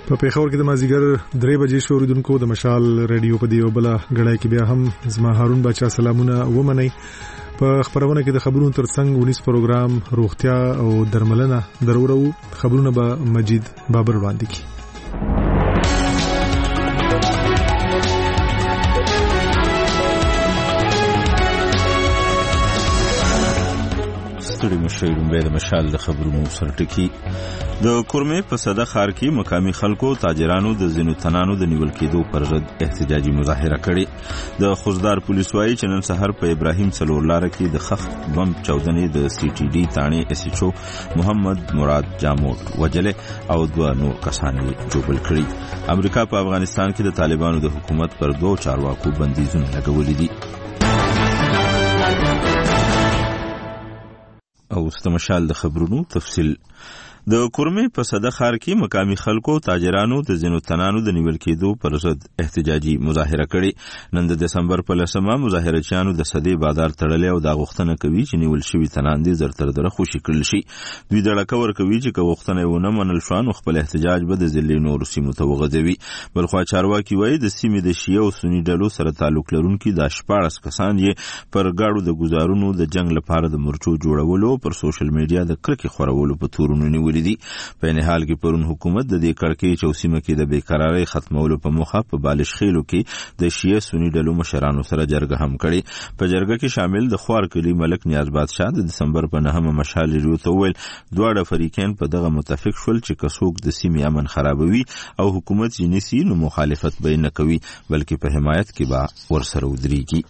په پیښور کې د مازیګر 3 بجې شو. اوریدونکو د مشال رادیو په دیو بل غړای کې بیا هم زما هارون بچا سلامونه ومنئ. په خبرونه کې د خبرونو ترڅنګ ونیس پروګرام روغتیا او درملنه درورو. خبرونه به مجید بابر وړاندې کړي. ستړي مشرون به د مشال د خبرونو سرټکی. د کورمې په صده ښار کې مقامي خلکو تاجرانو د زینو تنانو د نیول کېدو پر ضد احتجاجي مظاهره کړې. د خوزدار پولیس وايي چې نن سحر په ابراهیم څلور لار کې د خخت بم چاودنې د سی ټي ډي تانې اس ایچ او محمد مراد جاموت وجلې او 2 نور کسان جوړل کړي. امریکا په افغانستان کې د طالبانو د حکومت پر 2 چارواکو بندیزونه لګولې دي. او ستمشال د خبرونو تفصیل. د کورمې په صده ښار کې مقامي خلکو تاجرانو د زینو تنانو د نیول کېدو پر ضد احتجاجي مظاهره کړې. نن د دسمبر په 10مه مظاهرچیانو د صدې بازار تړلې او دا غوښتنه کوي چې نیول شوی تنان دي زر تر دره خوشي کړل شي. دوی دړکه ورکوي چې غوښتنه ونه منل شو نو خپل احتجاج به د ځلې نور سیمو ته وغځوي. بلخوا چارواکي وایي د سیمې د شیعه او سنی ډلو سره تعلق لرونکي د 14 کسان یې پر گاډو د گزارونو د جنگ لپاره د مرچو جوړولو پر سوشل میډیا د کرکې خورولو په تورونو نیولې دي. په نه حال کې پرون حکومت د دې کړکې چوسیمه کې د بیقراری ختمولو په موخه په بالش خېلو کې د شیعه سنی ډلو مشرانو سره جرګه هم کړي. په جرګه کې شامل د خوار کلی ملک نیاز بادشاه د دسمبر په 9مه مشال ریو ته ویل دواړه فریقین په دغه متفق شول چې کڅوک د سیمې امن خرابوي او حکومت یې نسی نو مخالفت به نه کوي بلکې په حمایت کې به ورسره ودرېږي.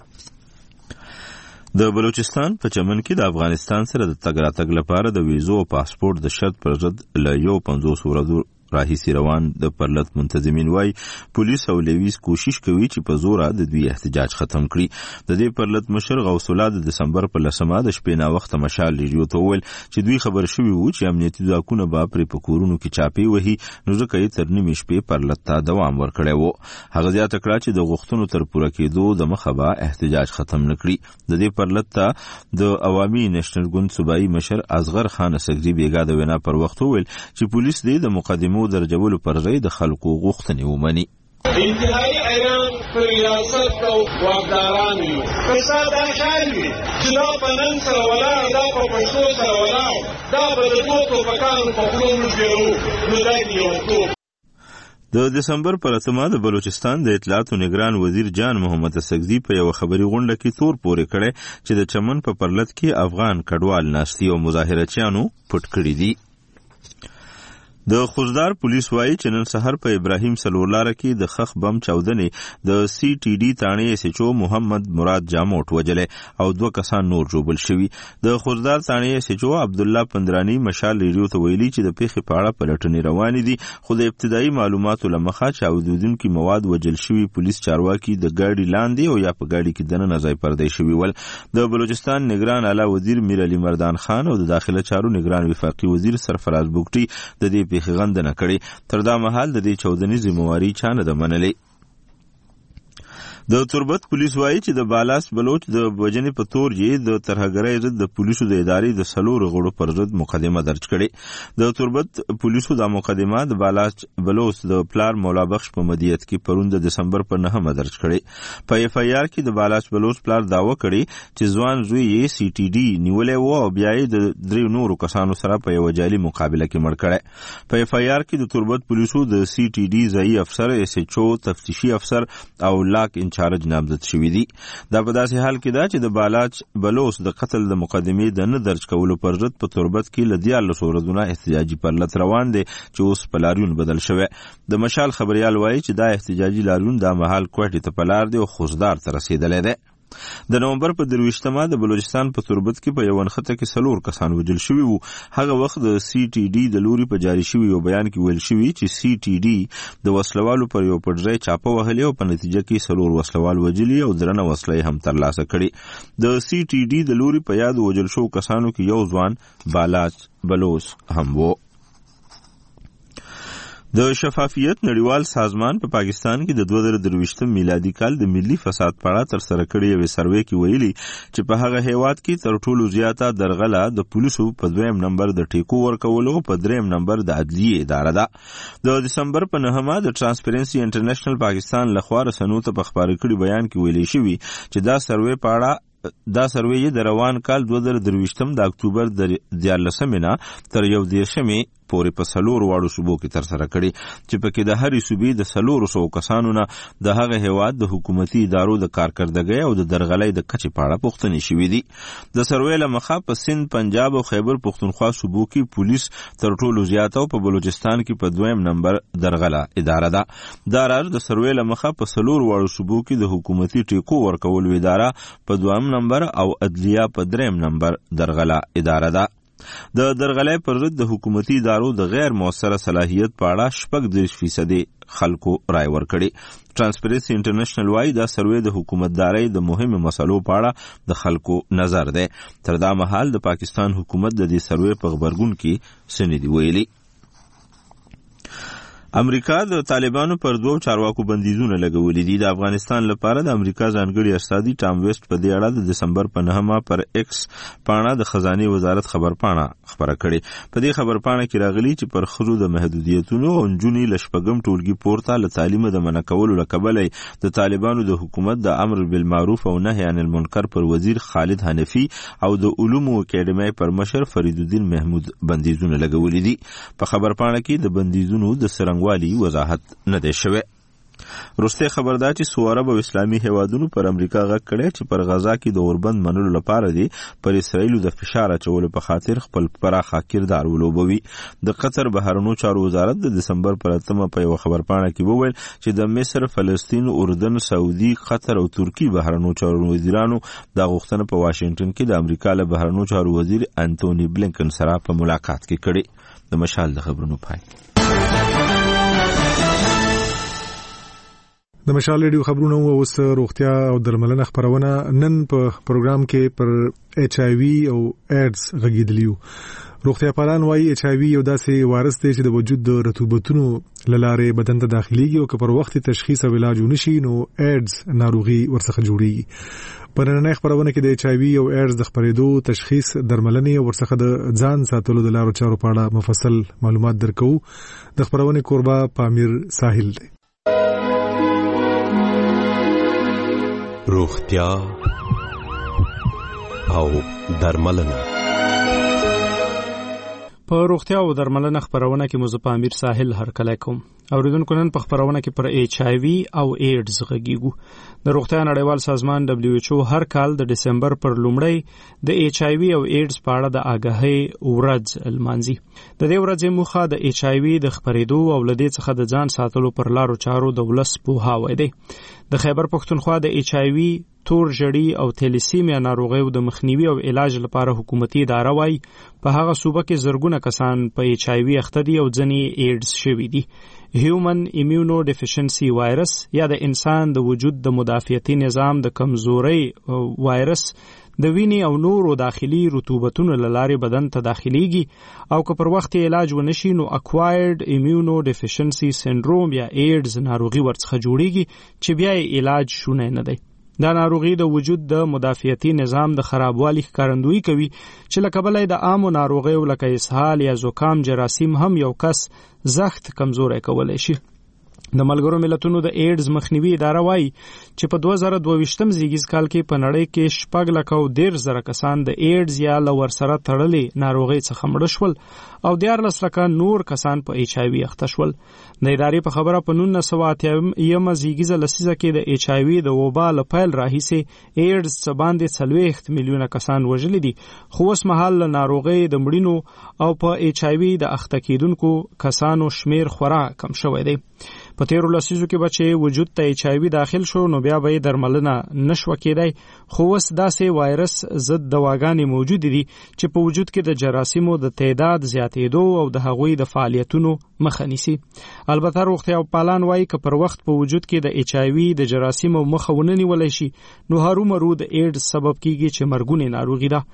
د بلوچستان په چمن کې د افغانستان سره د تګ راتګ لپاره د ویزو او پاسپورت د شرط پر ضد له 50 ورځو راهیسې روان د پرلط منتظمین وای پولیس او لیویز کوشش کوي چې په زور د دوی احتجاج ختم کړي. د دې پرلط مشر غوث الله د دسمبر په 10مه د شپې نا وخت مشال ریډیو ته ویل چې دوی خبر شوي وو چې امنیتي ځواکونه به پر پکورونو کې چاپی وهي نو ځکه یې تر نیمې شپې پرلط ته دوام ورکړی وو. هغه زیاته کړه چې د غوښتنو تر پوره کېدو د مخه به احتجاج ختم نکړي. د دې پرلط ته د عوامي نېشنل ګوند صوبایي مشر اصغر خان سګزي بیګا د وینا پر وخت ویل چې پولیس دې د مقدمو درجولو پر ځای د خلکو غوښتنې ومني. انتهایی ایران پر ریاست او واکداران یو فساد اشار وي چې دا په نن سره ولاړ دا په پښتو سره ولاړ دا به د دوه پکانو په خلو مشګرو نو دا یو ټوک. د دسمبر پر 8مه د بلوچستان د اطلاعات نگران وزیر جان محمد سګزي په یو خبري غونډه کې تور پورې کړي چې د چمن په پرلط کې افغان کډوال ناشتي او مظاهرچیانو پټ کړي دي. د خوزدار پولیس وايي چې نن سحر په ابراهیم څلورلاره کې د خخ بم چاودنې د سی ټي ډي تانې اس ایچ او محمد مراد جاموت وجلې او 2 کسان نور جوړل شوي. د خوزدار تانې اس ایچ او عبد الله پندرانی مشال ریډیو ته ویلي چې د پیښې په اړه پلټنې روانې دي خو د ابتدایي معلوماتو لمخه چاودیدونکو مواد وجل شوي پولیس چارواکي د ګاډي لاندې او یا په ګاډي کې دننه ځای پردې شوي ول. د بلوچستان نگران اعلی وزیر میر علي مردان خان او د داخله چارو نگران وفاقي وزیر سرفراز بوکټي د دې غند نه کړي. تر دا مهال د دې چودنی ذمہواری چا نه ده منلې. د تربت پولیس وایي چې د بالاس بلوچ د وجنې په تور یې د ترهګرۍ ضد د پولیسو د ادارې د 4 غړو پر ضد مقدمه درج کړې. د تربت پولیسو د مقدمه د بالاس بلوچ د پلار مولا بخش په مدیریت کې پرون د دسمبر په 9مه درج کړې. په اف ای آر کې د بالاس بلوچ پلار داوا کړی چې ځوان زوی یې سی ټي ډي نیولې و او بیا یې د 3 نورو کسانو سره په یو جعلي مقابله کې مړ کړی. په اف ای آر کې د تربت پولیسو د سی ټي ډي ځای افسر اس ایچ او تفتیشي افسر او لاک انچارج نامزد شوی دي. دا په داسې حال کې ده چې د بالاچ بلوچ د قتل د مقدمې د نه درج کولو پر ضد په تربت کې ل 14 ورځې احتجاجي پرلط روان دي چې اوس په لاریون بدل شوی. د مشال خبريال وایي چې دا احتجاجي لاریون د مهال کوټې ته پلار دی او خوزدار ته رسیدلې ده. د نومبر په 23مه د بلوچستان په تربت کې په یو نخته کې 4 کسان وژل شوي وو. هغه وخت د سی ټي ډي د لوري په جاری شوی یو بیان کې ویل شوی چې سی ټي ډي د وسلوالو پر یو پټځای چاپه وهلې او په نتیجه کې 4 وسلوال وژلي او درنه وسلې هم ترلاسه کړي. د سی ټي ډي د لوري په یاد وژل شو کسانو کې یو ځوان بالاچ بلوچ هم وو. د شفافیت نړیوال سازمان په پاکستان کې د 2023 میلادي کال د ملي فساد په اړه تر سره کړې یو سروې کې ویلي چې په هغه هیواد کې تر ټولو زیاته درغله د پولیسو په 2م نمبر د ټیکو ورکولو په 3م نمبر د عدلیه اداره ده. د دسمبر په 9مه د ترانسپیرنسي انټرنیشنل پاکستان لخوا رسنیو ته په خبري کړي بیان کې ویلي شوی چې دا سروې په اړه دا سروې د روان کال 2023 د اکتوبر د 14 نه تر 11 پورې په 4 واړو صوبو کې تر سره کړي چې پکې د هرې صوبې د 400 کسانو نه د هغه هیواد د حکومتي ادارو د کارکردګۍ او د درغلۍ د کچې په اړه پوښتنې شوې دي. د سروې له مخه په سند، پنجاب او خیبر پښتونخوا صوبو کې پولیس تر ټولو زیات او په بلوچستان کې په 2م نمبر درغله اداره ده. دا راز د سروې له مخه په 4 واړو صوبو کې د حکومتي ټیکو ورکولو اداره په 2م نمبر او عدلیه په 3م نمبر درغله اداره ده. د درغلۍ پر ضد د حکومتي ادارو د غیر مؤثره صلاحیت په اړه 86% خلکو رائے ورکړي. ترانسپیرنسي انټرنیشنل وايي دا سروې د حکومتدارۍ د مهمو مسلو په اړه د خلکو نظر دی. تر دا مهال د پاکستان حکومت د دې سروې په خبرګون کې څه ندي ویلي. امریکا د طالبانو پر 2 چارواکو بندیزونه لګولې دي. د افغانستان لپاره د امریکا ځانګړي استازي ټام ویسټ په دې اړه د دسمبر په 9مه پر ایکس پاڼه د خزانه وزارت خبرپاڼه خبره کړې. په دې خبرپاڼه کې راغلي چې پر خزو د محدودیتونو او نجونی لشپګم ټولګي پورته له تعلیم د منع کولو لکبلې د طالبانو د حکومت د امر بالمعروف او نهي عن المنکر پر وزیر خالد حنفي او د علومو اکیډمۍ پر مشر فرید الدین محمود بندیزونه لګولې دي. په خبرپاڼه کې د بندیزونو د والی وضاحت نه دی شوی. روسته خبردار چې سوارب او اسلامي هیوادونو پر امریکا غږ کړی چې پر غزا کې د اوربند منلو لپاره دی پر اسرائیل د فشار اچولو په خاطر خپل پراخه کردار ولوبوي. د قطر بهرنیو چارو وزارت د دسمبر پر 8مه په یو خبرپاڼه کې وویل چې د مصر، فلسطین، اردن، سعودي، قطر او ترکی بهرنیو چارو وزیرانو د غوښتنه په واشنگټن کې د امریکا له بهرنیو چارو وزیر انټونی بلینکن سره په ملاقات کې کړي. د مشال د خبرونو پای. د مشال ریډیو خبرونه اوس روغتیا او درملنه خبرونه. نن په پروګرام کې پر ایچ آی وی او ایډز غږیدلیو. روغتیا پالان وايي ایچ آی وی یو داسې وایرس دی چې د وجود د رطوبتونو لاره بدن ته داخليږي او که پر وخت تشخیص او علاج ونشي نو ایډز ناروغي ورڅخه جوړیږي. په نننۍ خبرونه کې د ایچ آی وی او ایډز د خبرېدو، تشخیص، درملنې او ورڅخه د ځان ساتلو د لارو چارو په اړه مفصل معلومات درکو. د خبرونه کوربه پامیر ساحل دی. روغتیا او درملنه. په روغتیا او درملنه خبرونه کې مزه امیر ساحل هرکلی کوم. اوریدونکو نن په خبرونه کې پر ایچ آی وی او ایډز غږیږو. د روغتیا نړیوال سازمان دبليو ایچ او هر کال د دسمبر پر لومړی د ایچ آی وی او ایډز په اړه د آګاهۍ ورځ لمانځي. د دې ورځې موخه د ایچ آی وی د خبرېدو او لدې څخه د ځان ساتلو پر لارو چارو د ولس پوهاوی دی. د خیبر پښتونخوا د ایچ آی وی، تور ژړی او تیلیسیمیا ناروغیو د مخنیوي او علاج لپاره حکومتي اداره وايي په هغه صوبه کې زرګونه کسان په ایچ آی وی اخته دي او ځنې ایډز شوي دي. هیومن ایمیونو ډیفیشنسي وایرس یا د انسان د وجود د مدافعتي نظام د کمزوري وایرس د وینې او نورو داخلي رطوبتونو لاره بدن ته داخليږي او که پر وخت علاج ونشي نو اکوایرډ ایمیونو ډیفیشنسي سندروم یا ایډز ناروغي ورڅخه جوړیږي چې بیا علاج شونه نه دی. دا ناروغي د وجود د مدافعتي نظام د خرابوالي ښکارندویي کوي چې لکه بلې د عامو ناروغیو لکه اسهال یا زکام جراثیم هم یو کس زخت کمزوری کولی شي. د ملګرو ملتونو د ایډز مخنیوي اداره وايي چې په 2022 زیږیز کال کې په نړۍ کې 6.1 کسان د ایډز یا لور سره تړلې ناروغي څخه مړ شول او 14 نور کسان په ایچ آی وی اخته شول. د ادارې په خبره په 1980 زیږیز لسیزه کې د ایچ آی وی د وبا له پیل راهیسې ایډز څخه باندې 40 میلیونه کسان وژلي دي، خو اوس مهال ناروغي د مړینو او په ایچ آی وی د اخته کیدونکو کسانو شمیر خورا کم شوی دی. په تیرو لسیزو کې بچي وجود ته ایچ آی وی داخل شو نو بیا به درملنه نشو کېدای، خو اوس داسې وایرس ضد دواګانې موجود دي چې په وجود کې د جراثیمو د تعداد زیاتېدو او د هغوی د فعالیتونو مخه نیسي. البته روغتیا پالان وايي که پر وخت په وجود کې د ایچ آی وی د جراثیمو مخه ونه نیولای شي نو هرومرو د ایډز سبب کیږي چې مرګونی ناروغي ده.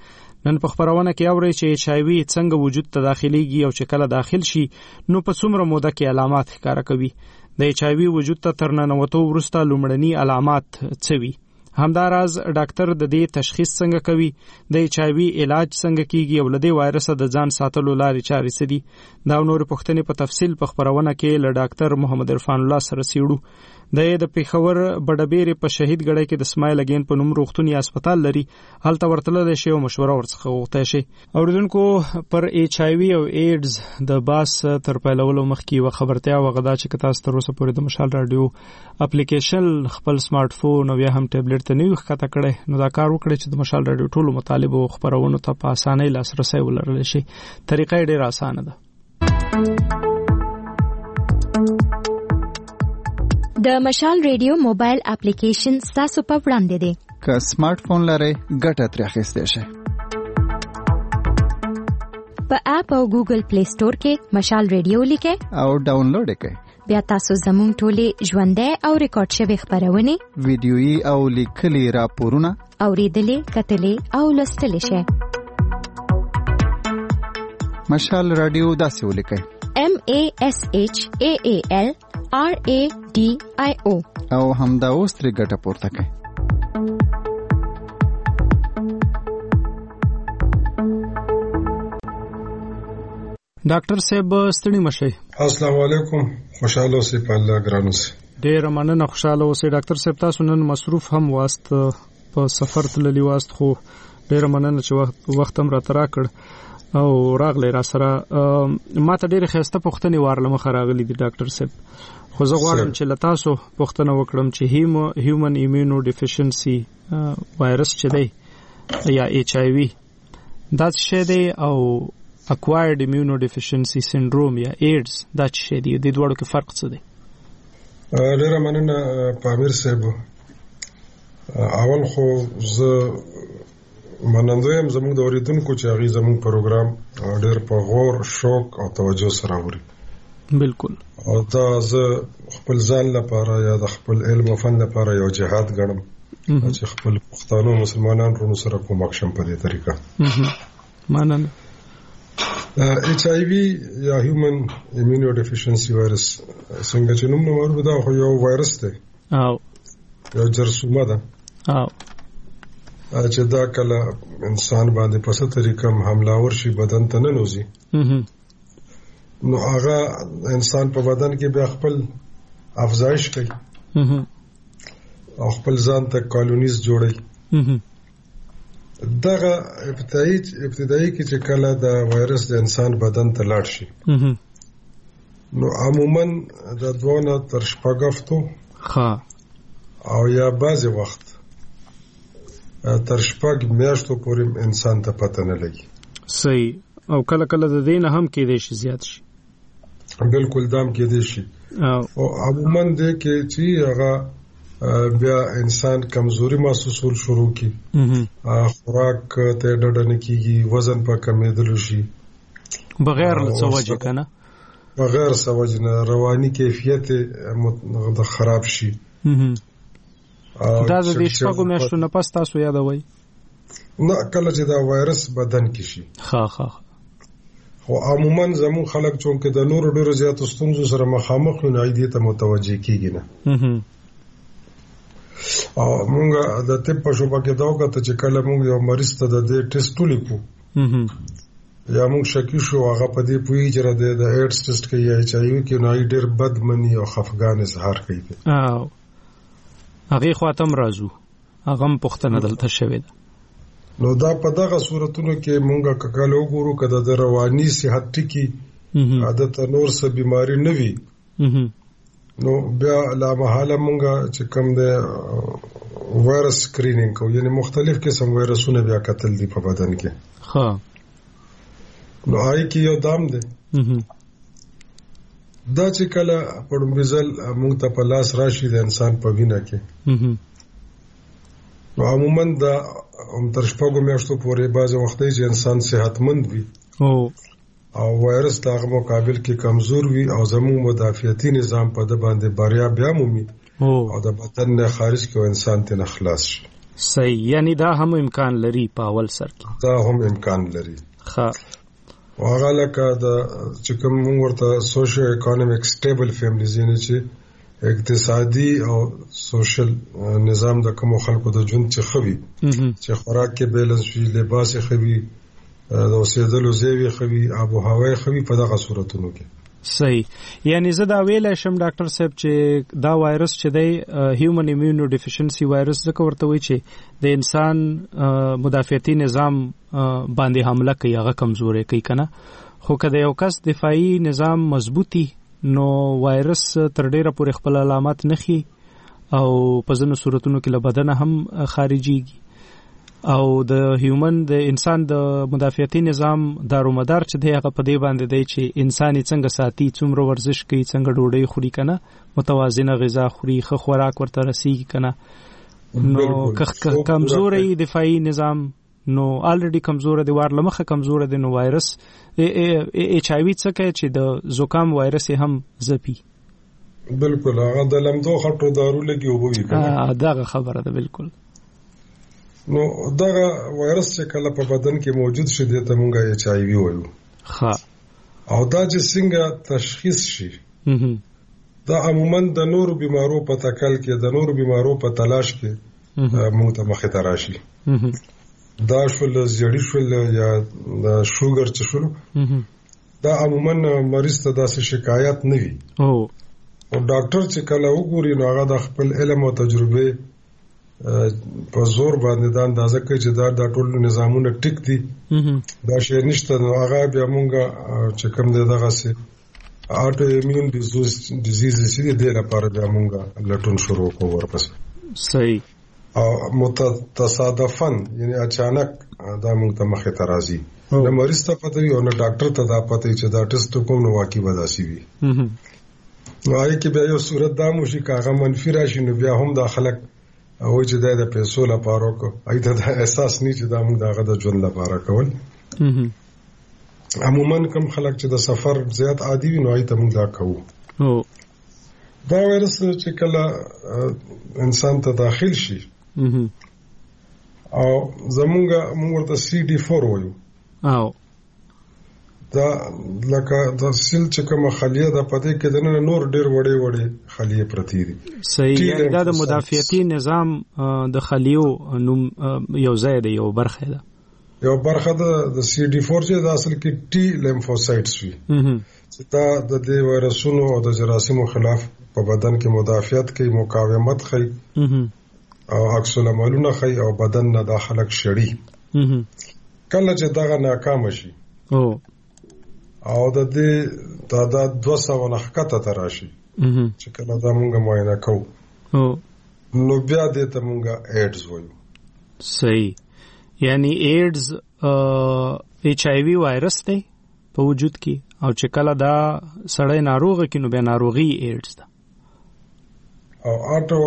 نن په خبرونه کې اوري چې HIV څنګه وجود ته داخليږي او چې کله داخل شي نو په څومره موده کې علامات ښکاره کوي. د HIV وجود ته تر ننوتو وروسته لومړني علامات څه وي؟ همداراز ډاکټر د دې تشخیص څنګه کوي؟ د HIV علاج څنګه کیږي او له دې وایرس د ځان ساتلو لارې چارې څه دي؟ دا نور پوښتنې په تفصیل په خبرونه کې له ډاکټر محمد عرفان الله سره سیړو. د پیښور بډبېرې په شهید ګړی کې د اسماعیل اگین په نوم روغتونی هسپتال لري. هلته ورتللی شي او مشوره ورڅخه غوښتی شي. اوریدونکو پر HIV او ایډز د باس تر پیلولو مخکې یوه خبرتیا وغه دا چې که تاسو تر اوسه پورې د مشال راډیو اپلیکیشن خپل سمارټ فون او یا هم ټابلیټ ته نه وي ښکته کړی نو دا کار وکړئ چې د مشال راډیو ټولو مطالبو او خپرونو ته په اسانۍ لاسرسی ولرلی شي. طریقه یې ډېره اسانه ده. د مشال ریډیو موبایل اپلیکیشن ستاسو په وړاندې دی. که سمارټ فون لرئ ګټه ترې اخیستی شئ. په اپ او ګوګل پلی سٹور کې مشال ریډیو لیکئ او ډاونلوډ یې کړئ. بیا تاسو زموږ ټولې ژوندۍ او ریکارډ شوې خبرونې ویډیويي او لیکلي راپورونه اوریدلې کتلې او لوستلی شئ. مشال راډیو داسې ولیکئ MASHAAL RADIO او همدا اوس ترې ګټه پورته کړئ. ډاکټر صاحب ستړي مشئ. السلام علیکم. خوشاله اوسئ په الله ګران اوسئ. ډېره مننه. خوشاله اوسئ ډاکټر صاحب. تاسو نن مصروف هم واست په سفر تللی واست خو ډېره مننه چې وخت هم راته راکړ او راغلی را سره. ما ته ډېرې ښایسته پوښتنې وارله مخه راغلي دي ډاکټر صاحب خو زه غواړم چې له تاسو پوښتنه وکړم چې هیومن ایمیونو ډیفیشنسي وایرس چې دی یا HIV دا څه شی دی او اکوایرډ ایمیونو ډیفیشنسي سنډروم یا ایډز دا څه شی دی؟ د دواړو کې فرق څه دی؟ ډېره مننه پامیر صاحب. اول خو زه منندوی هم زموږ د اوریدونکو چې هغوی زموږ پروګرام ډېر په غور شوق او توجه سره اوري. بالکل. او دا زه خپل ځان لپاره یا د خپل علم او فن لپاره یو جهاد ګڼم چې خپل پښتانو مسلمانان ورونو سره کومک شم په دې طریقه. مننه. HIV یا هیومن ایمیونو ډیفیشنسي وایرس څنګه چې نوم ورکړو دا خو یو وایرس دی او یو جرثومه ده چې دا کله انسان باندې په څه طریقه حمله ورشي بدن ته ننوځي نو هغه انسان په بدن کې بیا خپل افزایش کوي او خپل ځان ته کالونیز جوړي. دغه ابتدایي کې چې کله دا وایرس د انسان بدن ته لاړ شي نو عموما د 2 نه تر 6 هفتو او یا بعض وخت تر 6 میاشتو پورې انسان ته پته نه لګي. صحیح. او کله کله د دې نه هم کېدای شي زیات شي. بالکل دام کېدای شي او عموما د کې چې هغه بیا انسان کمزوري محسوسول شروع کی خوراک ته ډډه نه کیږي وزن په کمېدل شي بغیر څه وجه کنه بغیر څه وجه نه رواني کیفیت د خراب شي. دا د دې شپږو میاشتو نه پس تاسو یادوي نه کله چې دا وایرس بدن کې شي خو عموما زمون خلک چې د نورو ډیرو زیاتو ستونزو سره مخامخ نه دي ته متوجه کیږي نه. او مونږه د طب په شوبه کې دا وکړه چې کله مونږ یو مریض ته د دې ټیسټ ولیکو یا مونږ شکی شو هغه په دې پوي چې د ایډز ټیسټ کوي یا HIV کې نو ډېر بدمني او خفګان اظهار کوي. هغه خاطم رازو هغه پښتنه دلته شوی ده. نو دا په دغه صورتونو کې مونږه کله وګورو کده د رواني صحت ټکی عادت نور څه بيماري نه وي نو بیا لا محاله مونږه چې کوم د وایرس سکرینینګ کو یعنی مختلف قسم وایرسونه بیا کتل دي په بدن کې. نو آی کې یو دام ده دا چې کله پړمبزل مونږ ته په لاس راشي د انسان په وینه کې نو عموما دا تر 6 میاشتو پورې بعض وختي چې انسان صحتمند وي او وایرس دغه مقابل کې کمزور وي او زموږ مدافعتي نظام په د باندې بریا بیا مومي او د بدن نه خارج کې انسان ته خلاص شي. صحیح، یعنی دا هم امکان لري په اول سر کې. دا هم امکان لري. ښه، هغه لکه د چې کوم موږ ورته سوشل اکونومیک سټیبل فیملیز، یعنی چې اقتصادي او سوشل نظام د کوم خلکو د ژوند چې خوي چې خوراک کې بیلنس وي، لباس یې خوي، د اوسېدلو ځای یې خوي، آب و هوا یې خوي، په دغه صورتونو کې. صحیح، یعنی زه دا ویلای شم ډاکټر صاحب چې دا وایرس چې دی هیومن ایمیونو ډیفیشنسي وایرس ځکه ورته وایي چې د انسان مدافعتي نظام باندې حمله کوي، هغه کمزوري کوي کنه. خو که د یو کس دفاعي نظام مضبوطی نو وایرس تر ډیره پورې خپل علامات نخي او په ځینو صورتونو کې له بدن هم خارجيږي، او د هیومن د انسان د مدافعتي نظام دارومدار چې دی هغه په دې باندې دی چې انسان څنګه ساتي، څومره ورزش کوي، څنګه ډوډۍ خوري کنه، متوازنه غذا خوري، ښه خوراک ورته رسیږي کنه. نو کمزوري دفاعي نظام نو الریډي کمزور دی، وار لمخه کمزور دی، نو وایرس ایچ آی وی څخه چې د زکام وایرس هم زپی. بالکل، هغه د لمدو خټو دارو لګي او وی کنه. دغه خبره ده بالکل. نو دغه وایرس چې کله په بدن کې موجود شي د تمونګه ایچ آی وی وایو. ښه، او دا چې څنګه تشخیص شي دا عموما د نورو بیمارو په تکل کې، د نورو بیمارو په تلاش کې موږ ته مخې ته راشي. دا شول زیړی شول یا د شوګر چې شول، دا عموما مریض ته داسې شکایت نه وي. او ډاکټر چې کله وګوري نو هغه د خپل علم او تجربه په زور باندې دا اندازه کوي چې دا ټول نظامونه ټیک دي، دا شی نشته، نو هغه بیا مونږه چې کوم دغه سي اټو ایمیون ډیزیز چې دې لپاره بیا مونږه لټون شروع کوو ورپسې. صحیح. او متصادفاً یعنی اچانک دا مونږ ته مخې ته راځي، نه مریض ته پته وي او نه ډاکټر ته دا پته وي چې دا ټیسټ کوم نو واقعي وداسي وي. نو هغه کې بیا یو صورت دا مو شي کاغه منفي راشي، نو بیا هم دا خلک او چې دا د پیسو لپاره کو ایته دا احساس نه چې دا موږ دغه د ژوند لپاره کول. عموما کوم خلک چې د سفر زیات عادي وي نو ایته موږ دا کوو. دا وایرس چې کله انسان ته داخل شي او موږ ورته CD4 وایو. او دا لکه د سیل چې کوم خلیه د پدې کې د نور ډېر وړې خلیه پرتی دي. صحیح، دا د مدافعتي نظام د خلیو نوم یو ځای دی، یو برخه ده، یو برخه د CD4 چې د اصل کې ټي لیمفوسایټس وي چې دا د دې وایرسونو او د جراثیمو خلاف په بدن کې مدافعت کوي، مقاومت کوي او عکس العملونه کوي او بدن نه داخله شړي. کله چې دغه ناکام شي او د دې تعداد 200 نخکته تراشي چې کله دا مونږه معاینه کوو نو بیا دې ته مونږه ایډز وایو. صحیح، یعنی ایډز ایچ آی وی وایرس دی په وجود کې، او چې کله دا سړی ناروغ کې نو بیا ناروغي ایډز ده. او اټو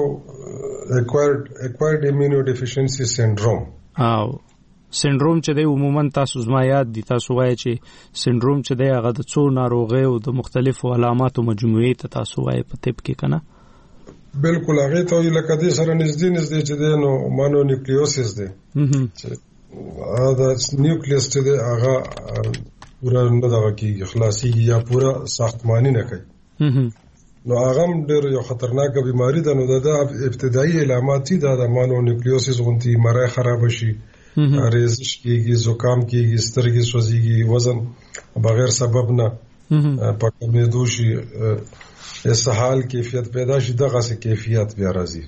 اکوایرډ ایمیونو ډیفیشنسي سینډروم. او سینډروم چې دی عموما تاسو زما یاد دي، تاسو وایي چې سینډروم چې دی هغه د څو ناروغیو او د مختلفو علاماتو مجموعه ته تاسو وایي په طب کې کنه. بالکل، هغه ته لکه دې سره نږدې چې دی نو مانو نیوکلیوسس دی چې دا نیوکلیوس چې دی هغه پورا نه دغه کې خلاصي یا پورا ساختماني نه کوي، نو هغه ډېر یو خطرناک بیماری ده. نو دا ابتدایي علامات دي، دا د مانو نیوکلیوسس غونتی مړی خراب شي، ریزش کیږي، زکام کیږي، سترګې سوځيږي، وزن بغیر سبب نه پکمېدو شي، اسهال کیفیت پیدا شي، دغه څه کیفیت بیا راځي.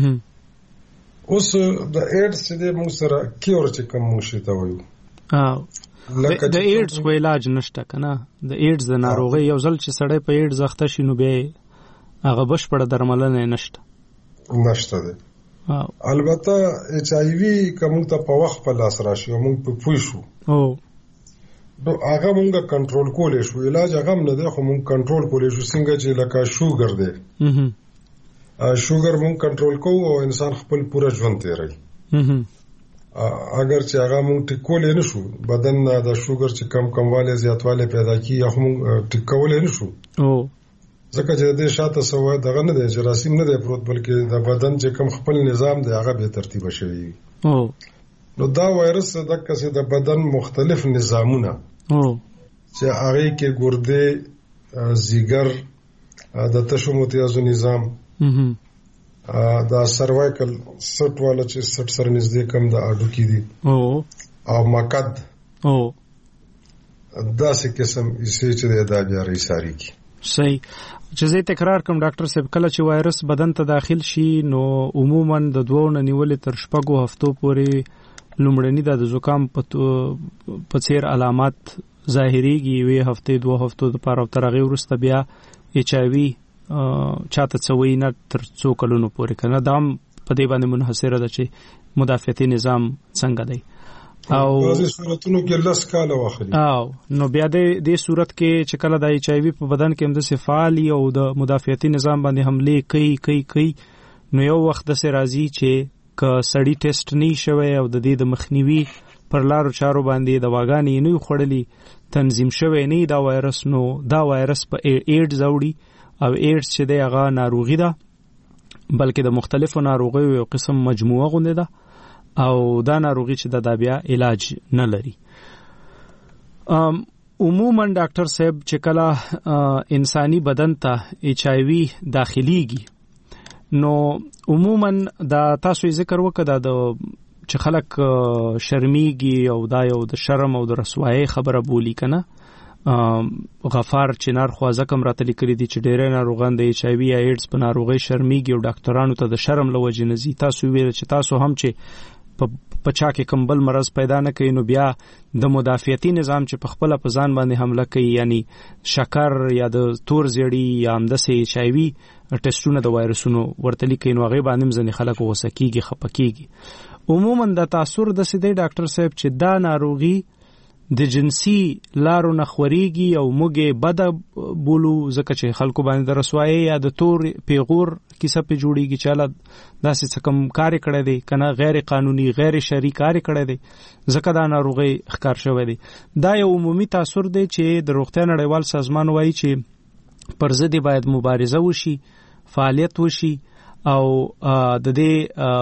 اوس د ایډز د موږ سره کیور چې کوم موږ شي ته وایو. د ایډز خو علاج نشته کنه. د ایډز د ناروغي یو ځل چې سړی په ایډز اخته شي نو به هغه بشپړه درملنه نشته ده. البته ایچ آی وی کوم ته په وخت په لاس راشي او موږ په پوه شو نو هغه موږ کنټرول کولای شو. علاج هغه نه دی خو موږ کنټرول کولای شو، څنګه چې لکه شوګر دی، شوګر موږ کنټرول کوو او انسان خپل پوره ژوند تیروي. اگر چې هغه موږ ټیکولې نشو، بدن د شوګر چې کمواله زیاتواله پیدا کیږي هغه موږ ټیکولې نشو، ځکه چې د شاته سوای دغه نه دی جراثیم نه دی پروت بلکې د بدن چې کوم خپل نظام دی هغه به ترتیب شوی نو دا وایرس د کسې د بدن مختلف نظامونه چې هغه کې ګردې زیګر د تشو متیازو نظام دا سروایکل سټ والا چې سټ سره نږدې کم د اډو کې دي او مقد دا څه قسم یې چې د بیا ریساری کی صحیح چې زه تکرار کوم ډاکټر صاحب کله چې وایرس بدن ته داخل شي نو عموما د 2 نه نیولې تر 6 هفتو پورې لومړنی د زکام په څیر علامات ظاهريږي وی هفته 2 هفتو د پاره تر هغه وروسته بیا ایچ ای وی چاته څوي نه تر 2 کلونو پورې کنه دام په دې باندې منحصره ده چې مدافعتي نظام څنګه دی او بعضی صورتونو کې لس کاله واخلي نو بیا دې صورت کې چې کله د ایچ ای وی په بدن کې هم د فعالی او د مدافعتي نظام باندې حمله کوي نو یو وخت د راځي چې ک سړی ټیسټ نه شوی او د دې د مخنیوي پر لارو چارو باندې د واګانې نه خړلې تنظیم شوی نه دا وایرس نو دا وایرس په ایډز اوړي او ایډز چې د هغه ناروغي ده بلکې د مختلفو ناروغیو یو قسم مجموعه غونډه ده او دا ناروغي چې د بیا علاج نه لري عموما ډاکټر صاحب چې کله انساني بدن ته ایچ ای وی داخليږي نو عموما دا تاسو ذکر وکړه د چې خلک شرمېږي او دا یو د شرم او د رسوایی خبره بولی کنه غفار چنار خوازه کم راته لیکلي دي چې ډېر ناروغان د ایچ ای وی یا ایډز په ناروغي شرمېږي او ډاکټرانو ته د شرم لوجې نزي تاسو ویل چې تاسو هم چې په چا کې کمبل مرض پیدا نه کوي نو بیا د مدافعتي نظام چې په خپل په ځان باندې حمله کوي یعنی شکر یا د تور زیړی یا هم د ایچ ای وی ټیسټونه د وایرسونو ورته لیکي نو هغه باندې ځنې خلک وسکیږي خپکیږي عموما د تاثیر د سیدی ډاکټر صاحب چې دا ناروغي د جنسي لارو نخوريږي او موږ بد بولو ځکه چې خلکو باندې د رسوایی یا د تور پیغور کیسه په جوړیږي چې الله داسې څکم کار کړی دی کنه غیر قانوني غیر شرعي کار کړی دی ځکه دا ناروغي ښکار شوی دی دا یو عمومي تاثیر دی چې د روغتیا نړیوال سازمان وایي چې پر ضد باید مبارزه وشي فعالیت وشي او د دې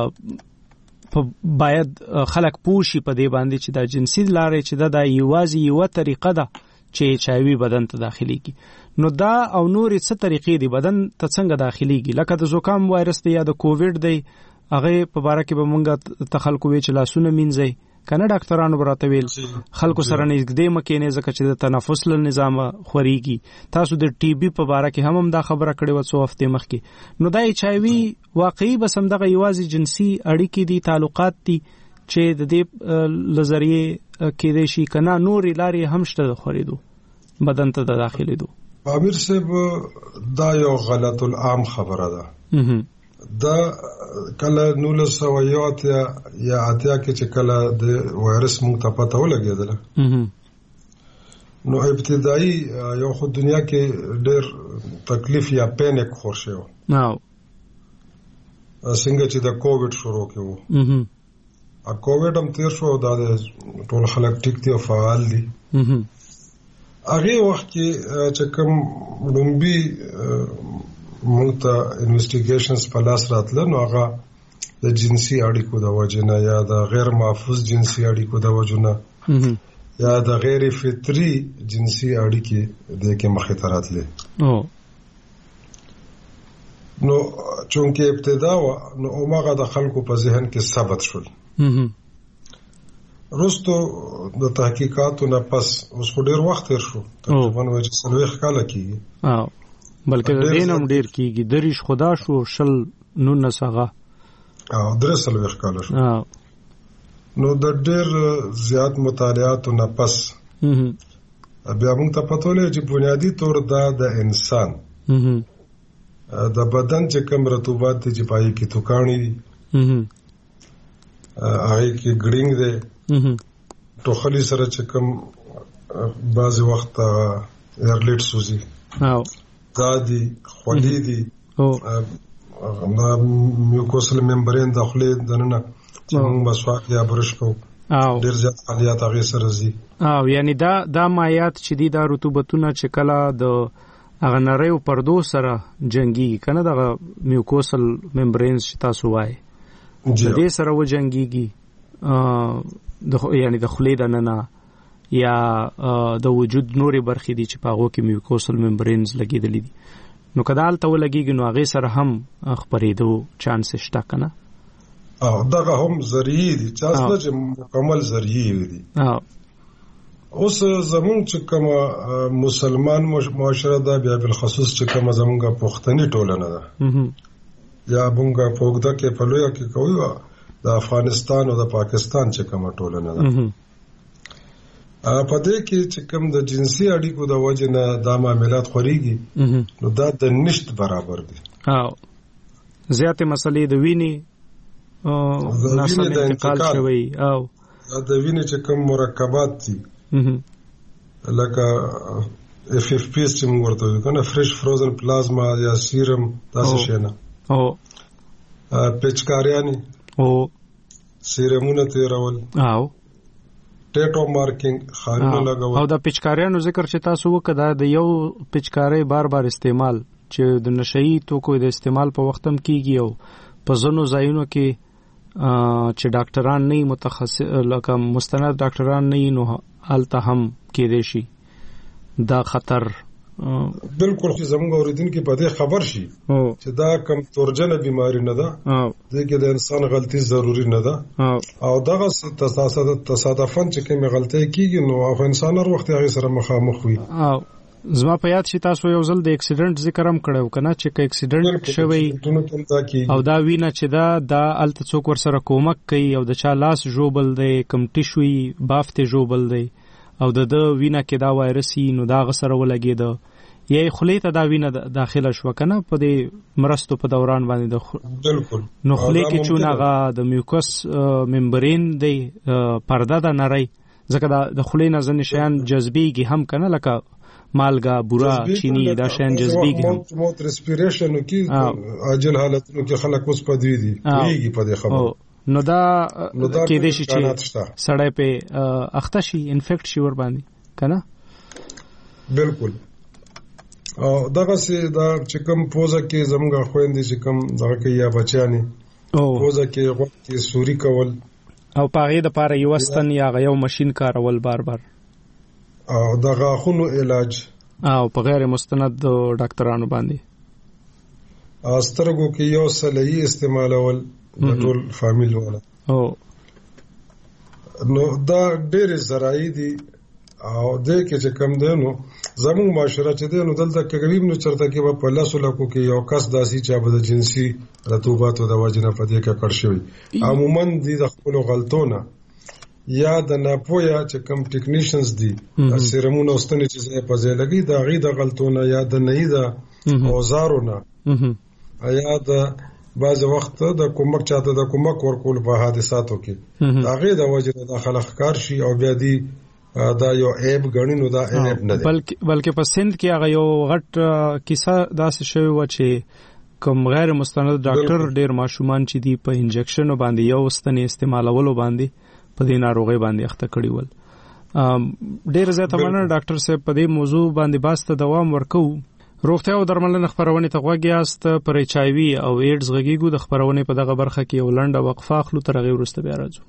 باید خلک پوښي په دې باندې چې دا جنسي لارې چې دا یوازې یو طریقه ده چې ایچ ای وی بدن ته داخليږي نو دا او نورې څه طریقې دي بدن ته څنګه داخليږي لکه د زکام وایرس دی یا د کووډ دی هغه په باره کې به مونږ تخلق وی چې لاسونه مینځي کنه ډاکټرانو براته ویل خلکو سره نږدې مکه نه ځکه چې د تنفس له نظام خوريږي تاسو د ټي بي په باره کې هم دا خبره کړې و څو هفته مخکې نو دا ایچ ای وی واقعي بس هم دغه یوازې جنسي اړیکې دي تعلقات دي چې د دې لزریه کې د شي کنه نورې لارې هم شته د خوريدو بدن ته داخلي دو امیر صاحب دا یو غلط العام خبره ده دا کله 1901 یا اتیا کې چې کله د وایرس موږ ته پته ولګېدله نو ابتدایي یو خو دنیا کې ډېر تکلیف یا پینیک خور شو څنګه چې د کووډ شروع کېو کووډ هم تیر شو دا ټول خلک ټیک دي او فعال دي هغه وخت کې چې کوم لومبي موږ ته انویسټیګیشنز په لاس راتله نو هغه د جنسي اړیکو د وجنه یا د غیر محفوظ جنسي اړیکو د وجنه یا د غیر فطري جنسي اړیکې د کې مخې ته راتله نو چونکه ابتدا نو اومغه د خلکو په ذهن کې ثبت شول رستو د تحقیقاتو نه پس اوس ډیر وخت تیر شو تقریبا وایي چې 30 کال کېږي بلکې د دینم ډیر کېږي دریش خدا شو شل نو نسغه درسل کال شو نو د ډیر زیات مطالعاتو نه پس بیا موږ ته پته ولې چې بنیادی طور دا د انسان د بدن چې کوم رطوبات دي چې پای کې توکانی دي هغه کې ګړینګ دي ټوخلی سره چې کوم بعض وخت ایرلیټ سوزي دا دي خولي دي میوکوسل ممبرین داخلي دننه چې موږ مسواک یا برش کوو ډیر زیات فعالیت هغه سره زی یعنی دا مایات چې دي دا رطوبتونه چې کله د هغه نری او پردو سره جنگيږي کنه دغه میوکوسل ممبرینز چې تاسو وایي د دې سره و جنگيږي یعنی د خولې د ننه یا د وجود نوري برخې دي چې په هغه کې میوکوسل ممبرینز لګیدلې دي نو کدال ته ولګيږي نو هغه سره هم خبرېدو چانس شته کنه دغه هم ذریعہ دي چې مکمل ذریعہ دي اوس زمونږ چې کوم مسلمان معاشره ده بیا بالخصوص چې کوم زمونږ پښتني ټولنه ده یا مونږه په وګړه کې په لوی کې کوي د افغانستان او د پاکستان چې کوم ټولنه ده په دې کې چې کوم د جنسي اړیکو د وجه نه د معاملات خوريږي نو دا د نشټ برابر دي زیاتې مسلې د ویني نسل انتقال شوی او د ویني چې کوم مرکبات دي لکه FFP چې موږ ورته وایو کنه فريش فروزن پلازما یا سیرم تاسو شنه او پچکاریانی او سیرمونه تیرول او ټیټو مارکینګ خارونه لګول او د پچکاریانو ذکر چې تاسو وکړه د یو پچکاری بار استعمال چې د نشئی توکو د استعمال په وخت هم کیږي او په ځینو ځایونو کې چې ډاکټران نه متخصص لکه مستند ډاکټران نه نو الته هم کېدې شي دا خطر بالکل زموږ اوریدونکو په دې خبر شي چې دا کم تورجنه بیماری نه ده دغه د انسان غلطي ضروری نه ده او دغه تصادفاً چې کومه غلطي کیږي نو هغه انسان هر وخت هغه سره مخامخ وي زما په یاد شي تاسو یو ځل د اکسیډنټ ذکر هم کړو کنه چې اکسیډنټ شوی او دا وینه چې دا الته څوک ور سره کومک کوي او د چا لاس جوبل دی کم ټیشوي بافته جوبل دی او د وینه کې دا وایرسي نو دا غسر ولګید یې خلی ته دا وینه داخله شو کنه په دې مرستو په دوران باندې بالکل نو خلی کې چونغه د میوکس ممبرین دی پرده د نری ځکه د خلی نه ځنه شیان جذبيږي هم کنه لکه مالګه بورا چینی دا شین جذبيږي موت ریسپیریشن کې عاجل حالتونو کې خلک اوس پدوي دي کیږي په دې خبره نو دا کې دې شي چې سړی په اخته شي انفیکټ شي ور باندې کنه بالکل او دغه سي دا چې کوم پوزه کې زموږ خويندې چې کوم دغه کې یا بچانی پوزه کې وخت کې سوري کول او پاره د پاره یو ستن یا یو ماشين کارول بار او د غاښونو علاج او په غیر مستند ډاکټرانو باندې سترګو کې یو سلایي استعمالول د ټول فامیل ولا او نو دا ډېر زراعي دي او د کې چې کم ده نو زموږ معاشره چې ده نو دلته کې غریب نو چرته کې په لاسو لکو کې یو کس داسي چې به د جنسي رطوبات او د وجنه په دې کې کړ شوی عموما دي د خپل غلطونه یا د ناپویا چې کم ټیکنیشنز دي سیرمونه واستنه چې په ځای لګي دا غي د غلطونه یا د نه دا اوزارونه یا د بعض وخت د کومک چاته د کومک ورکول په حادثاتو کې دا غي د وجه د خلق کار شي او بیا دي دا یو عیب غنی نو دا عیب نه دی بلکې په سند کې هغه یو غټ کیسه داسې شوی و چې کوم غیر مستند ډاکټر ډیر ماشومان چې دی په انجکشن باندې یو ستنې استعمالولو باندې په دې ناروغي باندې اخته کړی ول ډیر زیاته مننه ډاکټر صاحب په دې موضوع باندې باسته دوام ورکو روغتیا او درملنه خبرونه ته غوږیاست پر ایچ آی وی او ایډز غږیږو د خبرونه په دغه برخه کې یو لنډه وقفه اخلو تر هغه وروسته بیا راځو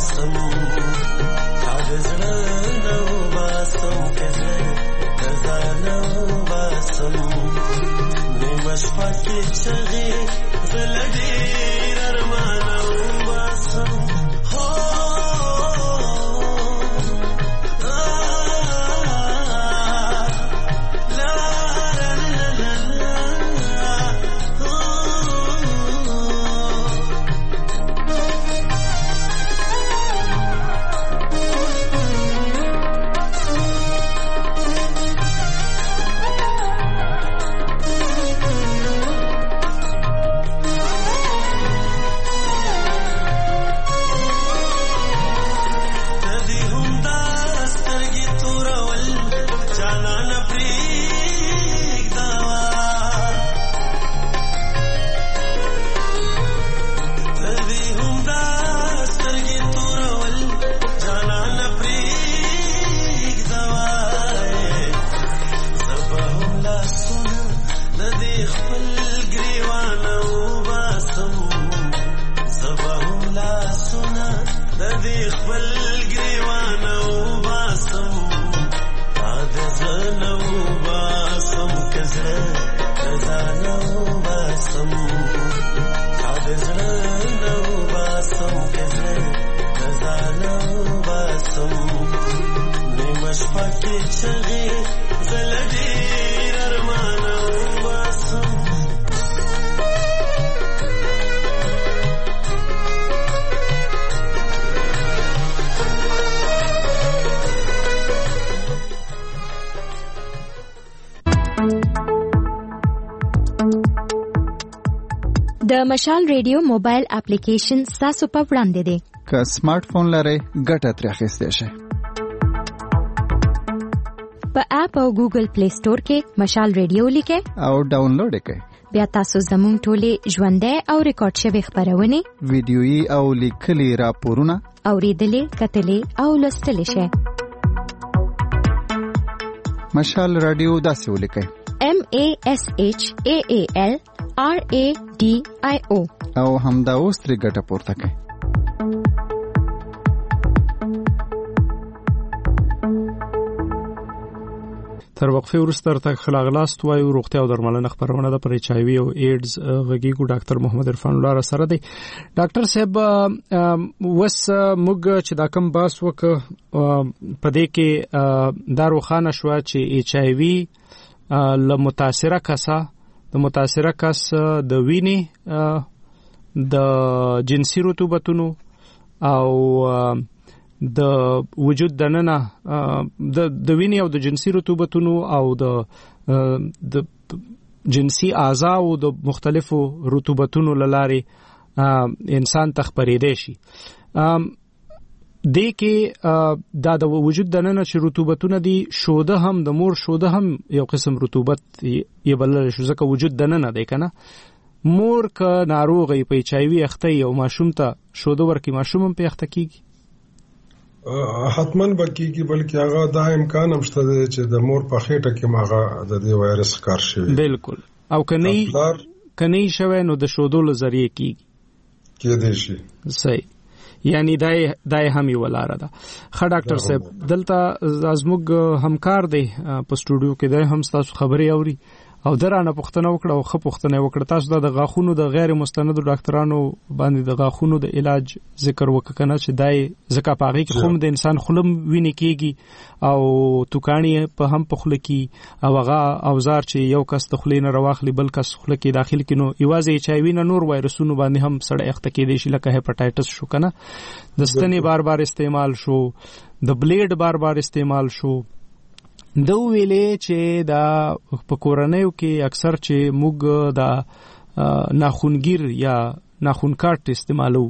باسم حاضر نو باسم کزه تزانو باسم نیمش پاکی چغی زلدی ارمانو باسم د مشال ریډیو موبایل اپلیکیشن تاسو په وړاندې دی. که سمارټ فون لرئ ګټه ترې اخیستی شئ. په اپ او ګوګل پلی سٹور کې مشال ریډیو لیکئ او ډاونلوډ یې کړئ. بیا تاسو زموږ ټولې ژوندۍ او ریکارډ شوي خپرونې ویډیويي او لیکلي راپورونه اوریدلې کتلې او لوستلی شئ. مشال رادیو داسې ولیکئ MASHAALRADIO او همدا اوس ترې ګټه پورته کړئ. تر وقفه وروسته تر خلاغلاست وایو روغتیا او درملنه خبرونه د پر ایچ آی وی او ایډز غږیږو ډاکټر محمد عرفان الله سره دی. ډاکټر صاحب وس موږ چې دا کوم باس وک پدې کې دا روخانه شو چې ایچ آی وی ل متاثره کسه د متاثره کس د وینې د جنسي رطوبتونو او د وجود دننه د وینې او د جنسي رطوبتونو او د جنسي اعضاء او د مختلفو رطوبتونو لاري انسان تخپریدي شي. د کې د وجود دننه چې رطوبتونه دي شوده هم د مور شوده هم یو قسم رطوبت یې بل شو ځکه وجود دننه دی کنه. مور که ناروغي په ایچ آی وی اخته یو ماشوم ته شوده ورکی ماشوم هم په اخته کیږي حتمن بکیږي بلکې هغه دا امکان هم شته چې د مور په خېټه کې ماغه د دې وایرس ښکار شي. بالکل او کني شوی نو د شودو لزریه کیږي کېدې شي. صحیح یعنی دای هم یو لاره ده. خا ډاکټر صاحب دلته ازموږ همکار دی په سټوډیو کې دی هم تاسو خبري اوري او درانه پښتنه وکړه او خپ پښتنه وکړه. تاسو د غاخونو د غیر مستندو ډاکټرانو باندې د غاخونو د علاج ذکر وککنه چې دای زکه پاغي کې خوم د انسان خلم ویني کیږي او توکانی په هم پخله کی او هغه اوزار چې یو کس تخلینه رواخلی بل کس خله کې داخل کینو ایوازه ایچ آی وی نه نور وایرسونو باندې هم سړی اخته کېدی شي لکه هپاټایټس شو کنه د ستنې بار استعمال شو د بلیډ بار استعمال شو. دو ویلې چې دا په کورنیو کې اکثر چې موږ دا ناخونګیر یا ناخونکارت استعمالو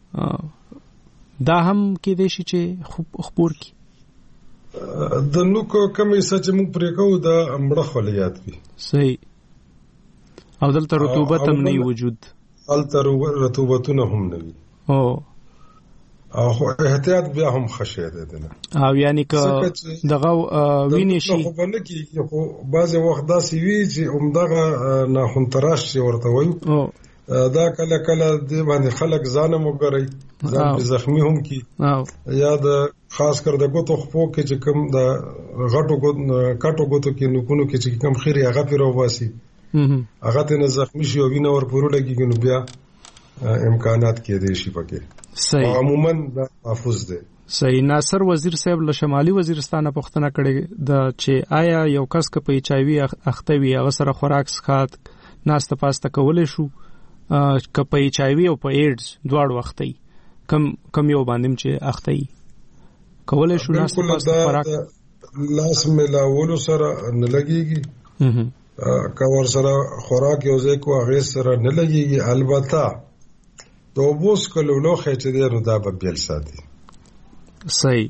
دا هم کې دي چې خبر کی د نو کومې چې موږ پرې کوو دا مړه خلیات وي. صحیح او دلته رطوبت هم نه وجود دلته رطوبتونه هم نه وي او احتیاط بیا هم خشه ده نه او یعنی که دغه ویني شي خو باندې کې خو بعضی وخت داسې وی چې عمدغه ناخون تراش ورته وایو دا کله کله د باندې خلک ځانم وګوري ځان زخمی هم کی یا د خاص کر د ګوتو خپو کې چې کوم د غټو کټو ګوتو کې نکونو کې چې کوم خیر هغه پیرو واسي هغه ته زخمی شي او وینه ور پرو لګي نو بیا امکانات کې دي شي پکې صحیح عموما دا محفوظ دي. صحیح. ناصر وزیر صاحب له شمالي وزیرستان پوښتنه کړې د چې آیا یو کس که په ایچ آی وی اخته وي هغه سره خوراک څښاک ناسته پاسته کولای شو که په ایچ آی وی او په ایډز دواړو اخته کم یو باندې چې اخته وي کولای شو ناسته پاسته خوراک لاس ملاولو سره نه لګيږي کور سره خوراک یو ځای کو هغه سره نه لګيږي البته د اوبوس کولو خې چې دی نو دا به بیل ساتي. صحیح.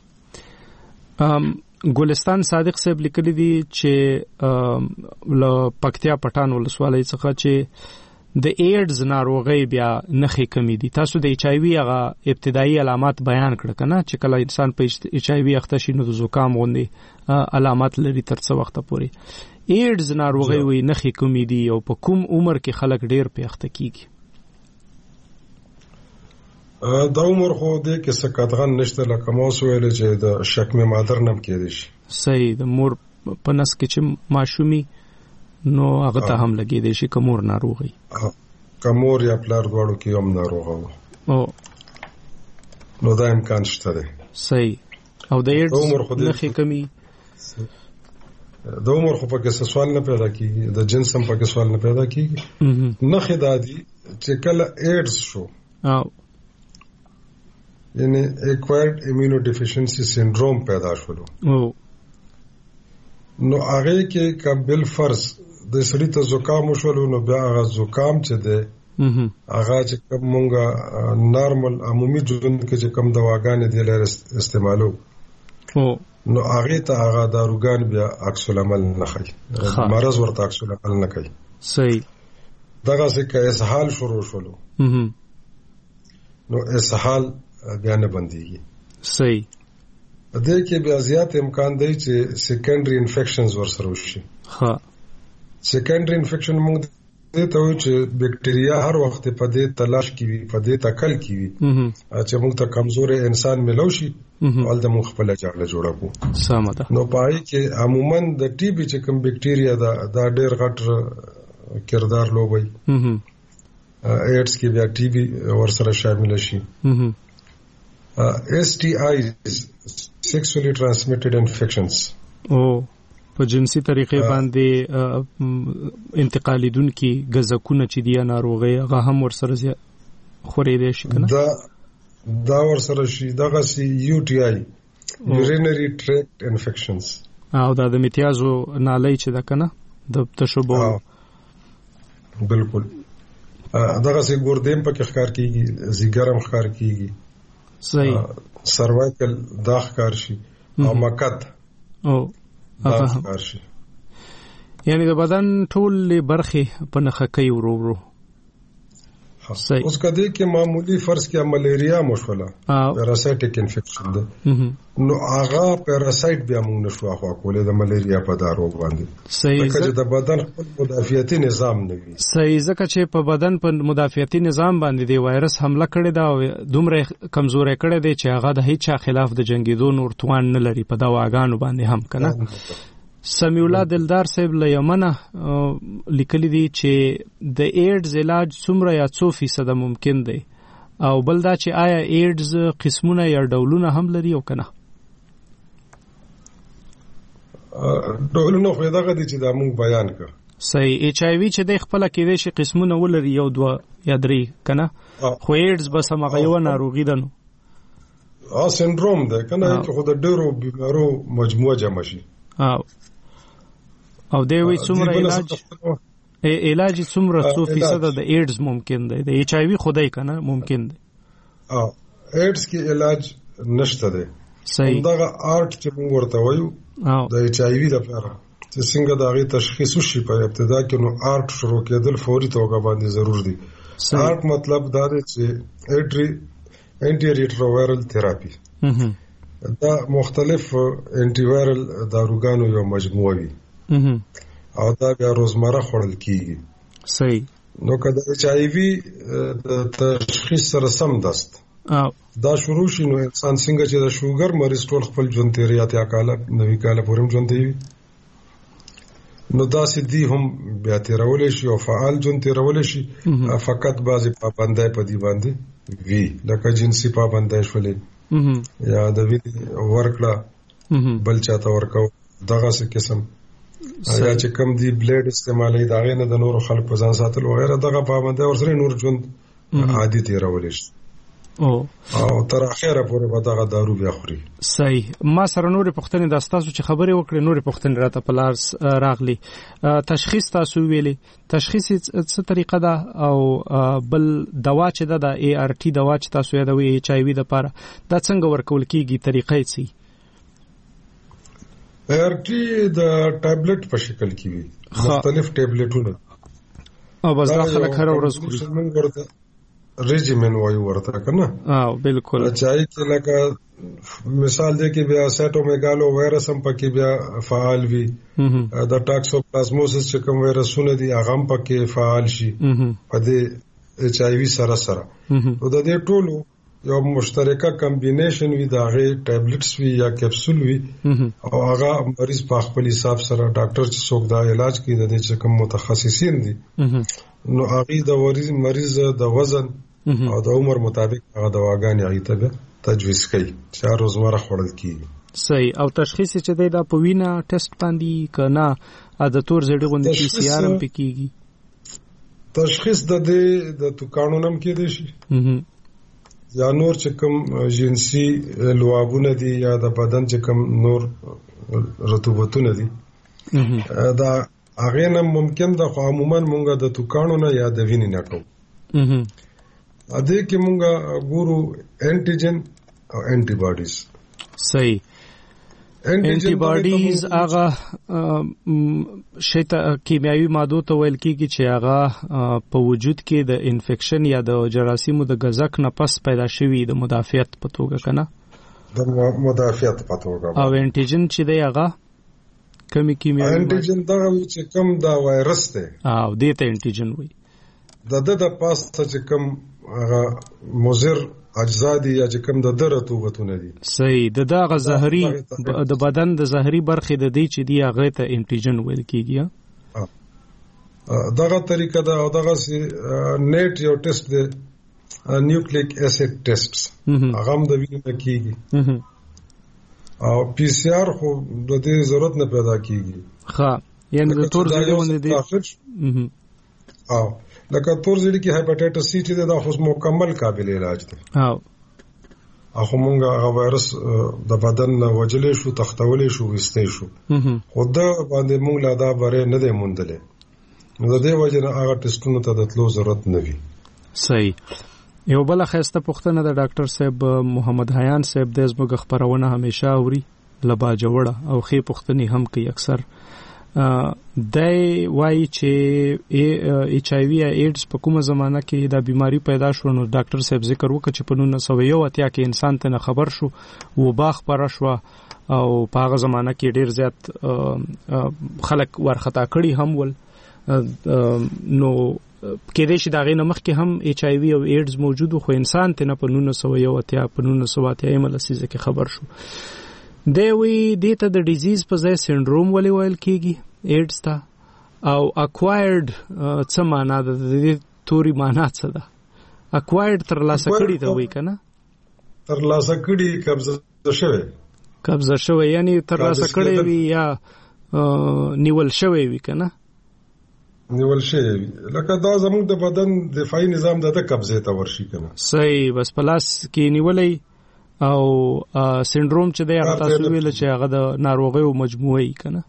ګلستان صادق صاحب لیکلی دی چې له پکتیا پټان ولسوالۍ څخه چې د ایډز ناروغي بیا نښې کمی دي. تاسو د ایچ آی وی هغه ابتدایي علامات بیان کړ کنه چې کله انسان په ایچ آی وی اخته شي نو د زکام غوندي علامات لري تر څو وخت پورې. ایډز ناروغي وي نښې کمی دي او په کوم عمر کې خلک ډیر په اخته کیږي؟ دا عمر خو دې کې سکاتغان نشته لکه ما ویل چې د شکمه مادر نم کېدی شي. صحیح. د مور په نس کې چې ماشومي نو هغه ته هم لګېدی شي کمور ناروغي کمور یا پلار دواړو کې هم ناروغه او نو دا امکان شته دی. صحیح. او د ایډز نښې کمی د عمر خو پکې سوال نه پیدا کیږي د جنس هم پکې سوال نه پیدا کیږي. نښې دا دي چې کله ایډز شو یعنی ایکوائرڈ ایمیونو ډیفیشنسی سنډروم پیدا شولو نو هغه کې قبل فرض د سړی ته زکام شولو نو بیا هغه زکام چې ده هغه چې کومه نارمل عمومي ژوند کې چې کوم دواګانې دي لر استعمالو نو هغه ته هغه داروګان بیا عکس العمل نه کوي مرز ورته عکس العمل نه کوي. صحیح. دغه څه اسهال شروع شولو نو اسهال بیا نه بنديږي. صحیح. دې کې بیا زیات امکان دی چې سیکنډري انفیکشنز ورسره وشي. ها سیکنډري انفیکشن موږ ته ته چې بکټریا هر وخت په دې تلاش کوي په دې تکل کوي چې موږ ته کمزور انسان ملو شي ول د موږ خپل جوړه جوړو سمه نو پای کې عموما د ټي بي چې کوم بکټریا دا ډېر غټ کردار لوبي ایډز کې بیا ټي بي ورسره شامل شي. STIs sexually transmitted infections په جنسي طریقې باندې انتقالیدونکي غزکونه چې دی ناروغي هغه هم ورسره خورېدای شي کنه دا ورسره شي دغه سي UTI urinary tract infections او دا د میتیازو نالۍ چې دا کنه د تشوبو بالکل دغه سي ګوردیم په کې ښکار کیږي زیګرم ښکار کیږي. صحیح. سروایکل دا ښکار شي او مکت دا ښکار شي یعنی د بدن ټول برخه په نخه کوي ورو صحیح. اوس کدی کې معمولی فرض کې ملیریا مشوله پیراسایټیک انفیکشن ده نو هغه پیراسایټ بیا موږ نشو اخوا کولای د ملیریا په دارو باندې. صحیح. چې د بدن خپل مدافعتي نظام نه وي. صحیح. ځکه چې په بدن په مدافعتي نظام باندې دی وایرس حمله کړی دا او دومره کمزورې کړی دی چې هغه د هیڅ خلاف د جنگیدو نور توان نه لري په دواګانو باندې هم کنه. سمیع الله دلدار صاحب له یمنه لیکلی دی چې د ایډز علاج څومره یا څو فیصد ممکن دی او بل دا چې آیا ایډز قسمونه یا ډولونه هم لري او کنه؟ ډولونه خو دغه دي چې دا موږ بیان کړ. صحیح. ایچ آی وی چې د خپل کې دي چې قسمونه ولري یو دوه یا درې کنه خو ایډز بس هغه یو ناروغي ده نو سنډروم ده کنه چې خو د ډیرو بیمارو مجموعه جمع شي او دی وی څومره علاج څومره څو فیصد د ایډز ممکن دی د ایچ آی وی خدای کنه ممکن دی ایډز کې علاج نشته دی. صحیح. دغه آرټ چې موږ ورته وایو د ایچ آی وی لپاره چې څنګه د هغه تشخیص وشي په ابتدا کې نو آرټ شروع کېدل فوري توګه باندې ضرور دي. آرټ مطلب دا دی چې انټي ریټرووایرل تھراپي دا مختلف انټي وایرل داروګانو یو مجموعه وي او دا بیا روزمره خوړل کیږي. صحیح. نو کله ایچ آی وی تشخیص سره سم دست دا شروع شي نو انسان څنګه چې د شوګر مریض ټول خپل ژوند تیری اتیا کاله 90 کاله پورې ژوند دی نو دا سدي هم بیا تیرول شي او فعال ژوند تیرول شي فقط بعضی پابندۍ په دی باندې وی لکه جنسي پابندۍ شولې یا د وی ورکړه بل چاته ورکاو دغه څه قسم یا چې کم دی بلیډ استعمالي دا غي نه د نور خلک په ځان ساتل وغیرہ دغه پابندۍ ورسره نور ژوند عادي تیرول شي او تر اخره پورې به دغه دارو بیا خوري. صحیح. ما سره نورې پوښتنې د تاسو چې خبرې وکړې نورې پوښتنې راته په لار راغلي. تشخیص تاسو ویلي تشخیص څه طریقه ده او بل دوا چې ده د ای آر ټي دوا چې تاسو یادوي ایچ آی وی د لپاره دا څنګه ورکول کیږي طریقې څه؟ ای آر ټي د ټابلیټ په شکل کې وي مختلف ټابلیټونه او بس دا خلک هر ورځ خوري ریجیمن وایو ورته کنه بالکل چای کې لکه مثال دی کې بیا سیټومیګالو وایرس هم پکې بیا فعال وي د ټاکسوپلازموسس چې کوم وایرسونه دي هغه هم پکې فعال شي په دې ایچ آی وی سره نو د دې ټولو یو مشترکه کمبینیشن وي دا غي ټابلیټس وي یا کیپسول وي او هغه مریض په خپل حساب سره ډاکټر چې څوک دا علاج کوي د دې چې کوم متخصصین دي نو هغه د مریض د وزن او د عمر مطابق هغه دواګانې هغه ته تجویز کوي چې روزمره خوړل کیږي. صحیح. او تشخیص چې د پوینا ټیسټ باندې کنا د تور زړه غوندې پی سی آر هم پکېږي تشخیص د توکانو نم کې دي شي یا نور چې کوم جنسي لوابونه دي یا د بدن چې کوم نور رطوبتونه دي دا هغه نه ممکن ده خو عموما مونږه د توکانو نه یا د وینې نه کوو ا دې کې مونږه ګورو انټیجن او انټي باډیز. صحیح. انټي باډیز هغه شیته کیمیاوي ماده ته ویل کیږي چې هغه په وجود کې د انفیکشن یا د جراثیمو د غزک نه پس پیدا شوی د مدافعت په توګه کنه د مدافعت په توګه او انټیجن چې دی هغه کمی کیمیاوي انټیجن دا چې کوم دا وایرس دی او دې ته انټیجن وایي د پاسته چې کوم هغه مضر اجزا دي یا چې کوم د رطوبتونه دي. صحیح. دغه زهري د بدن د زهري برخې د دې چې دی هغه ته انټیجن ویل کیږي. دغه طریقه دا او دغه نیټ یو ټیسټ دی نیوکلیک اسید ټیسټس هغه هم د وینې کیږي او پی سی آر خو د دې ضرورت نه پیدا کیږي. ښه یعنی د تور زړه باندې دی او لکه تور زړه کې هپاتایټس سی چې دا خو مکمل قابل علاج دی هغه مونږه هغه وایرس د بدن نه وجلې شو تختولې شو وستې شو خود باندې مونږ لا دا بره نه دی موندلې نو د دې وجه نه هغه ټیسټونو ته د تلو ضرورت نه وي. صحیح. یو بل خسته پوښتنه د ډاکټر صاحب محمد حیان صاحب د زموږ خبرونه همیشه اوري لبا جوړه او خې پوښتنې هم کوي اکثر دای وای چې ایچ آی وی ایډز په کومه زمانہ کې دا بیماری پیدا شو نو ډاکټر صاحب ذکر وکړ چې په 1901 کې انسان ته خبر شو وبا خبر شو او په هغه زمانہ کې ډیر زیات خلک ورخطا کړي هم ول نو کېدې چې دا غي نمخ کې هم ایچ آی وی او ایډز موجود خو انسان ته په 1901 په 1901 ملسیزه کې خبر شو دی وی دته د ډیزیز په ځای سنډروم ولې ویل کیږي ایډز ته او اکوایرډ څه معنا ده د دې توري معنا څه ده اکوایرډ تر لاسه کړی ته وی کنه تر لاسه کړی قبضه شوی یعنی تر لاسه کړی وی یا نیول شوی وی کنه نیول شوی لکه دا زموږ د بدن دفاعي نظام د قبضه ته ورشي کنه. صحیح. بس پلاس کې نیولې او سنډروم چې دی هغه تاسو ویل چې هغه د ناروغیو مجموعه کنه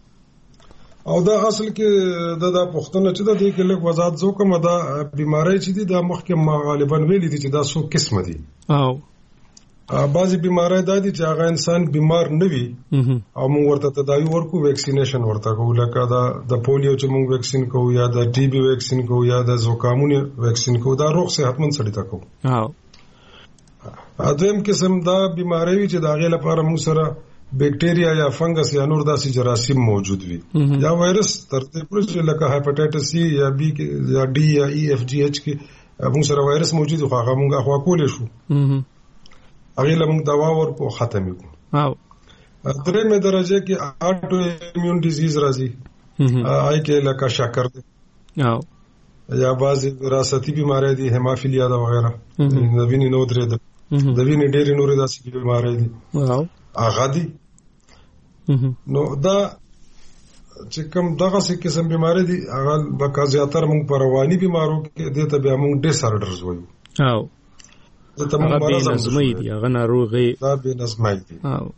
او دا اصل کې د پښتنه چې د دې کې لږ وضاحت وکم دا بیماری چې دي د مخکې غالبا ویل دي چې دا څو قسمه دي او بعضی بیماری دا دي چې هغه انسان بیمار نه وي او موږ ورته تداوی ورکو ویکسینیشن ورته کوو لکه دا د پولیو چې موږ ویکسین کوو یا د ټي بي ویکسین کوو یا د زکامونو ویکسین کوو دا روغ صحتمند سړی ته کوو. دویم قسم دا بیماری چې د هغې لپاره موږ سره بیکټیریا یا فنګس یا نور داسې جراثیم موجود وي یا وایرس تر دې پورې چې لکه هپاټایټس سی یا بی یا ډي یا ای اف جی ایچ کې موږ سره وایرس موجود خو هغه موږ خوا کولې شو هغه لمږ دوا ورکو ختمې کو درېمه درجه کې اټو ایمیون ډیزیز راځي آی کې لکه شکر دی یا بعض وراثتي بیماری دي هیمافیلیا دا وغیرہ د وینې نو درې د وینې ډېرې نورې داسې بیماری دي هغه دي نو دا چې کوم دغه څه قسم بیماری دي هغه بکا زیاتره موږ په رواني بیمارو کې دته بیا موږ ډیس آرډرز وایو دته موږ مرز نظمي دي هغه ناروغي دا به نظمي دي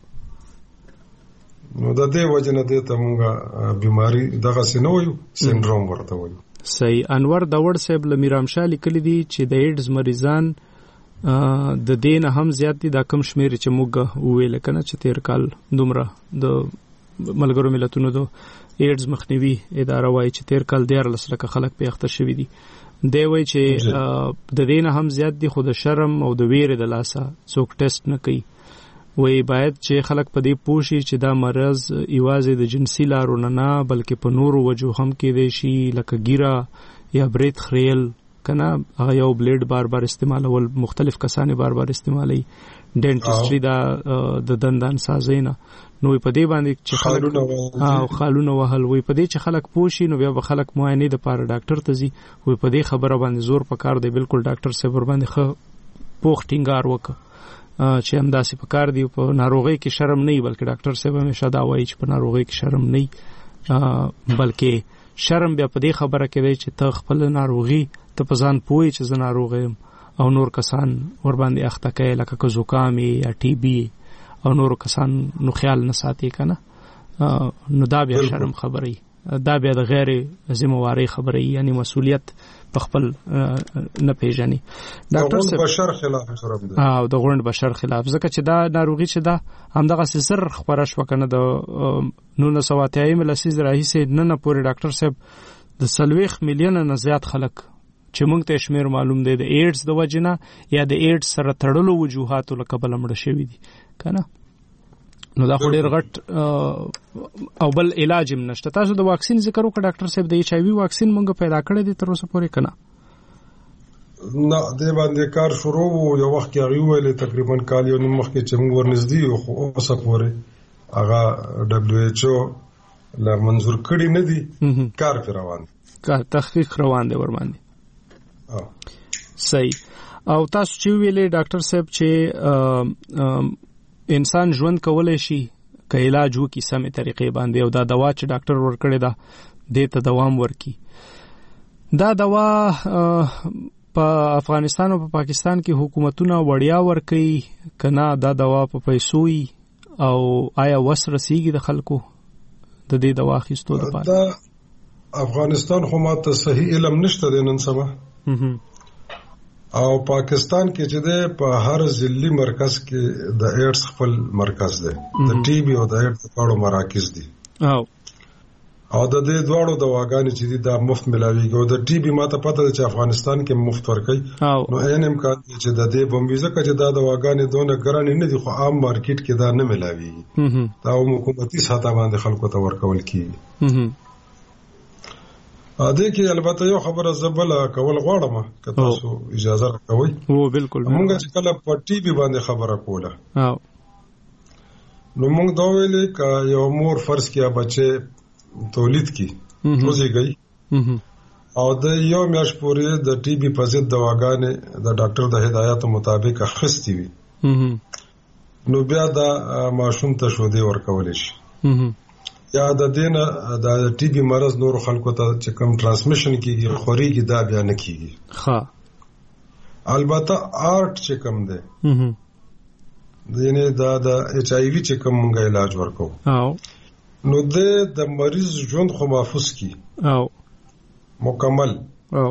نو د دې وجنه دته موږ بیماری دغه څه نه وایو سندروم ورته وایو صحیح. انور داوړ صاحب لمیرام شاه لیکلی دي چې د ایډز مریضان د دین هم زیات دي دا کم شمیر چې موږ ویل کنه چې تیر کال دومره د ملګرو ملتونو د ایډز مخنیوي اداره وایي چې تیر کال 14 لک خلک په اخته شوی دي دی وایي چې د دین هم زیات دي خو د شرم او د ویرې د لاسه څوک ټیسټ نه کوي وی باید چې خلک په دې پوښي چې دا مرض ایوازې د جنسي لارو نه بلکې په نورو وجو هم کېدای شي لکه ګیره یا برید خریل کنه هغه یو بلیډ بار بار استعمالول مختلف کسانې بار بار استعمالي ډینټسټري دا د دندان سازینه نو په دې باندې چې خلک خالونه وهل وي په دې چې خلک پوښي نو بیا به خلک معاینه د پاره ډاکټر ته ځي وي په دې خبره باندې زور پکار دی بالکل ډاکټر صاحب ور باندې خو پوښ ټینګار وکړه چې هم داسې پکار دی په ناروغي کې شرم نه بلکې ډاکټر صاحب همیشه دا وایي چې په ناروغي کې شرم نه بلکې شرم بیا په دې خبره کې دی چې ته خپل ناروغي ته په ځان پوهې چې زه ناروغ یم او نور کسان ور باندې اخته کوي لکه که زکام یا ټي بي او نور کسان نو خیال نه ساتي کنه نو دا بیا شرم خبري دا بیا د غیر ذمہواری خبري یعنی مسؤلیت په خپل نه پیژني ډاکټر صاحب بشر خلاف شرم دی او د غوند بشر خلاف ځکه چې دا ناروغي چې دا همدغه سر خبره شو کنه د 1980 لسیز راهیسه نه پورې ډاکټر صاحب د 30 میلیون نه زیات خلک چې موږ ته شمیر معلوم دی د ایډز د وجنه یا د ایډز سره تړلو وجوهاتو لکه بل مړ شوی دي کنه نو دا خو ډیر غټ او بل علاج هم نشته تاسو د واکسین ذکر وکړ ډاکټر صاحب د ایچ آی وی واکسین موږ پیدا کړی دی تر اوسه پورې کنه نه د باندې کار شروع یو وخت کې ویل تقریبا کال یو نیم وخت کې چې موږ ورنږدې خو اوسه پورې هغه دبليو ایچ او لا منظور کړی نه دی کار پر روان کار تحقیق روان دی ور باندې صحیح او تاسو چې ویلې ډاکټر صاحب چې انسان ژوند کولای شي که علاج وکي سمې طریقې باندې او دا دوا چې ډاکټر ورکړي دا دې ته دوام ورکي دا دوا په افغانستان او په پاکستان کې حکومتونه وړیا ورکي کنا دا دوا په پیسو او آیا وس رسیږي د خلکو د دې دوا اخیستو لپاره دا افغانستان خو ماته صحیح علم نشته د نن سبا او پاکستان کې چې ده په هر ضلعي مرکز کې د ایډز خپل مرکز ده د ټي بي او د ایډز په مراکز دي او د دې دواړو دواګانې چې دي دا مفت ملاويږي او د ټي بي ماته پته ده چې افغانستان کې مفت ورکړي نو ان امکان چې د دې بمویزه کې چې دا دواګانې دونه ګرانې نه دي خو عام مارکیټ کې دا نه ملاويږي دا حکومتي ساته باندې خلکو ته ورکول کیږي اده کې البته یو خبره زبله کول غواړم که تاسو اجازه راکوي او بالکل موږ چې کله په ټي بي باندې خبره کوله نو موږ دا ویلې ک یو مور فرض کیا بچي تولید کی روزي گئی او د یو میاش پورې د ټي بي په ضد دواګانې د ډاکټر د هدایت مطابق اخستې وي نو بیا دا ماشوم ته شو دی ورکول شي یا د دین د ټي بي مرز نور خلکو ته چې کوم ترانسمیشن کیږي خوريږي دا بیا نه کیږي ها البته آرټ چې کوم ده دینه دا د ایچ آی وی چې کوم موږ علاج ورکو او نو د مریض ژوند خو محفوظ کی او مکمل او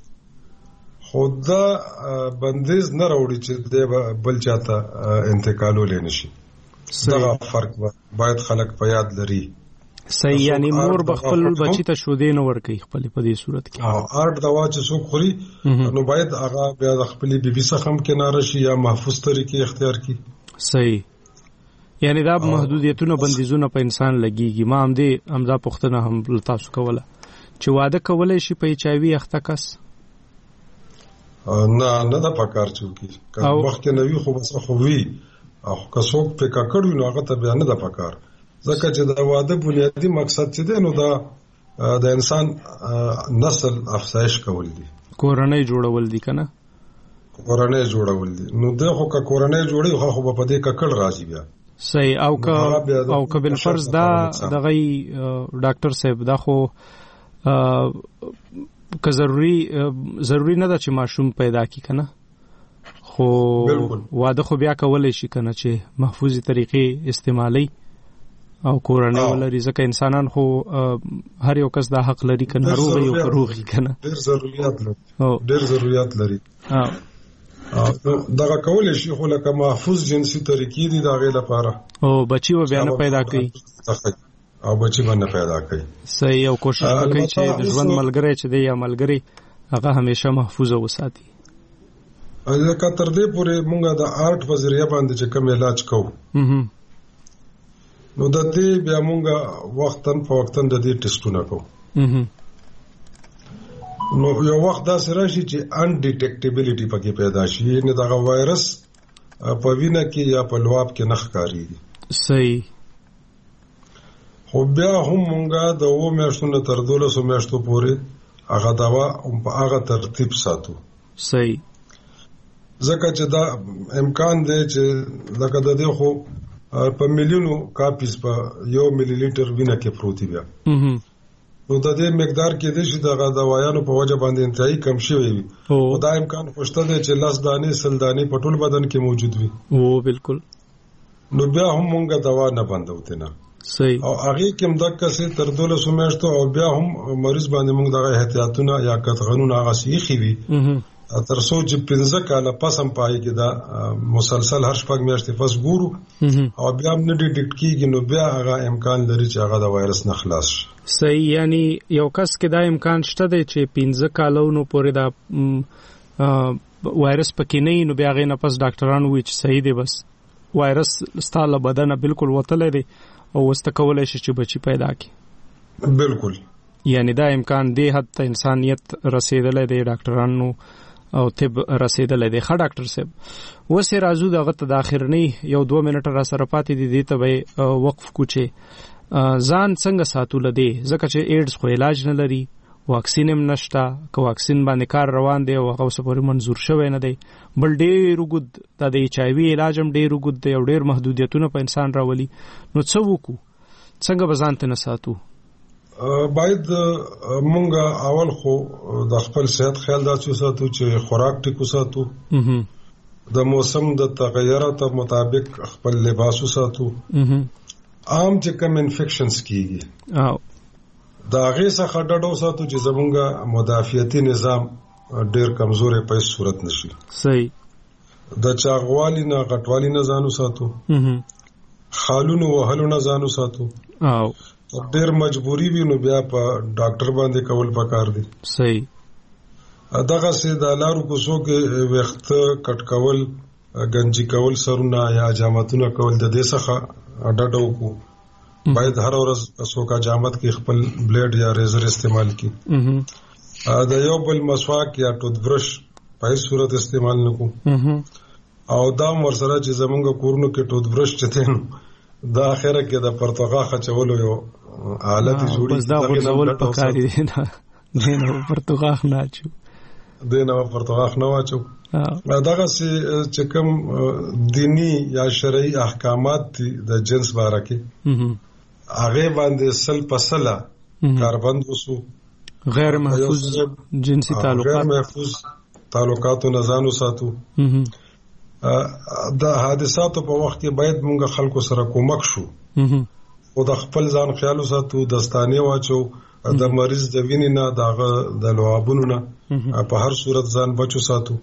خدا بندیز نه راوړي چې د بل چاته انتقالول نه شي دا فرق باید خلک په یاد لري صحیح یعنی مور بخپل بچی ته شو دین ور کوي خپل په دې صورت کې آرټ دوا چې څوک خوري نو باید هغه بیا د خپل بي بي څخه هم کناره شي یا محفوظ طریقې اختیار کړي صحیح یعنی دا محدودیتونه بندیزونه په انسان لګیږي. ما هم دې امدا پښتنه هم تاسو کوله چې واده کولای شي په ایچ آی وی اخته کس؟ نه دا پکار چوکي که وخت نوی خو بس خو وی او که څوک په ککړو نو هغه ته بیان نه د پکار، ځکه چې دا واده بنیادی مقصد چې دی نو دا د انسان نسل افزایش کول دي، کورنۍ جوړول دي کنه، کورنۍ جوړول دي. نو دغه که کورنۍ جوړي خو په دې ککړ راځي بیا صحیح. او که بل فرض دا دغه ډاکټر صاحب دا خو که ضروری نه ده چې ماشوم پیدا کی کنه، خو واده خو بیا کولای شي کنه چې محفوظي طریقې استعمالي او کورنۍ ولري، ځکه انسانان خو هر یو کس دا حق لري کنه روغي او روغي کنه، ډېر ضرورت لري. دغه کولای شي خو لکه محفوظ جنسي طریقې دي دا غي لپاره او بچي و بیا نه پیدا کوي او بچی باندې پیدا کوي. صحیح. او کوشش وکړي چې د ژوند ملګری چې دی یا ملګری هغه همیشه محفوظ وساتي. لکه تر دې پورې مونږه د آرټ په ذریعہ باندې چې کوم علاج کوو نو د دې بیا مونږه وختن په وختن د دې ټیسټونه کوو. نو یو وخت دا سره شي چې ان ډیټیکټیبিলিټي پکې پیدا شي، نه دا وایرس په وینه کې یا په لواب کې نخ کاریږي. صحیح. خو بیا هم مونږه د 2 میاشتو نه تر 12 میاشتو پورې هغه دوا په هغه ترتیب ساتو. صحیح. ځکه چې دا امکان دی چې لکه د دې خو په میلیونو کاپیز په 1 ملي لیټر وینه کې پروت بیا نو د دې مقدار کې د شي د دوايانو په وجه باندې انتهایی کم شوی وي. دا امکان خوشته دی چې 10 دانې 100 دانې په ټول بدن کې موجود وي. بالکل. نو بیا هم مونږه دوا نه بندوته نه. صحیح. او هغه کوم دغه څه تر 12 میاشتو او بیا هم مریض باندې موږ دغه احتیاطونه یا قانون هغه سیخي وي تر څو چې 15 کاله پس هم پای کې دا مسلسل هر شپږ میاشتې پس ګورو او بیا هم نه ډیټیکټ کیږي نو بیا هغه امکان لري چې هغه د وایرس نه خلاص شي. صحیح. یعنی یو کس کې دا امکان شته دی چې 15 کالونو پورې دا وایرس پکې نه نو بیا غي نه پس ډاکټرانو وایي چې صحیح دی بس وایرس ستاله بدن بالکل وتلې دی او واست کولای شي چې بچی پیدا کړي. بالکل. یعنی دا امکان دی حد ته انسانیت رسیدلې دی ډاکټرانو او طب رسیدلې دی. ښه ډاکټر صاحب وسه راځو دغه ته د اخرنی یو 2 منټه را سره پاتې دي ته به وقف کوچه ځان څنګه ساتول دي ځکه چې ایډز خو علاج نه لري واکسین هم نشته که واکسین باندې کار روان دی او هغه اوس پورې منظور شوی نه دی بل ډېر وګد د ایچ آی وی علاج هم ډېر وګد دی او ډېر محدودیتونه په انسان راولي نو څه وکړو څنګه به ځان ته نه ساتو؟ باید مونږه اول خو د خپل صحت خیال داسې ساتو چې خوراک ټیکو ساتو د موسم د تغیرات مطابق خپل لباس ساتو عام چې کوم انفیکشنز کیږي دا غي څخه ډډو ساتو چې زمونږه مدافعتي نظام ډېر کمزورې په صورت نشي. صحیح. د چاغوالي نه غټوالي نه ځانو ساتو خالونو وهلو نه ځانو ساتو او ډېر مجبوری وي نو بیا په ډاکټر باندې کول پکار دي. صحیح. دغه سي د لارو کوڅو کې وخت کټ کول گنجي کول سرونه یا جامتونه کول د دې څخه ډډو کو باید هر ورځ څوک جامت کې خپل بلیډ یا ریزر استعمال کړي د یو بل مسواک یا ټوت برش په صورت استعمال نکو او دا ورسره چې زمونږ کورونو کې ټوت برش چته دا اخره کې د پرتغا خچولو یو حالت جوړی بس دا غوړول پکاري نه دینه پرتغا نه چو دینه پرتغا نه واچو دغه چې کوم دینی یا شرعي احکامات دي د جنس باره کې هغه باندې سل پسله کاربند وسو غیر محفوظ جنسي تعلقات غیر محفوظ تعلقاتو نه ځانو ساتو د حادثاتو په وخت کې باید مونږ خلکو سره کومک شو او د خپل ځان خیال ساتو دستانه واچو د مریض د وینې نه د لوابونو نه په هر صورت ځان بچو ساتو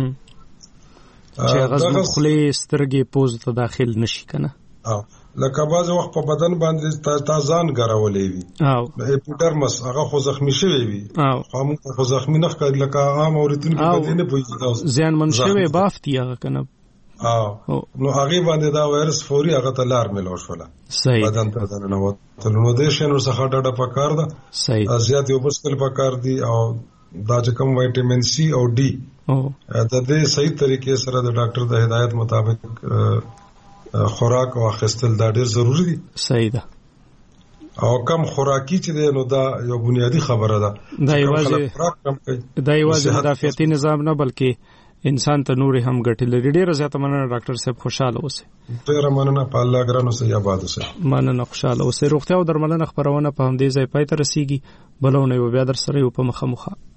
چې غزن خلی سترګې پوز ته داخل نشي کنه لکه باز وخت په بدن باندې تازان غراولې وي او اپیډرمس هغه خو زخمی شوی وي هم خو زخمی نه ښکاري لکه عام اوریدونکو په دې نه پوهیږي زیان من شوی بافتی هغه کنه نو هغه باندې دا وایرس فوري هغه ته لار ملو شوله صحیح بدن ته نه وته نو د شنو څخه ډډه پکار ده صحیح زیات یو بسکل پکار دي او دا چې کوم وټامین سی او ډي د دې صحیح طریقې سره د ډاکټر د هدایت مطابق خوراک او اخیستل دا ډېر ضروری دي صحیح ده او کم خوراکي چې دی نو دا یو بنیادی خبره ده دا یوازې مدافعتي نظام نه بلکې انسان ته نور هم ګټه لري. ډیره زیاته مننه ډاکټر صاحب، خوشاله اوسئ. ډیره مننه، په الله ګرانو سه آباد اوسئ. مننه، خوشاله اوسئ. روغتیا او درملنه خبرونه په همدې ځای پای ته رسیږي. بلونه یو بیا در سره یو په مخه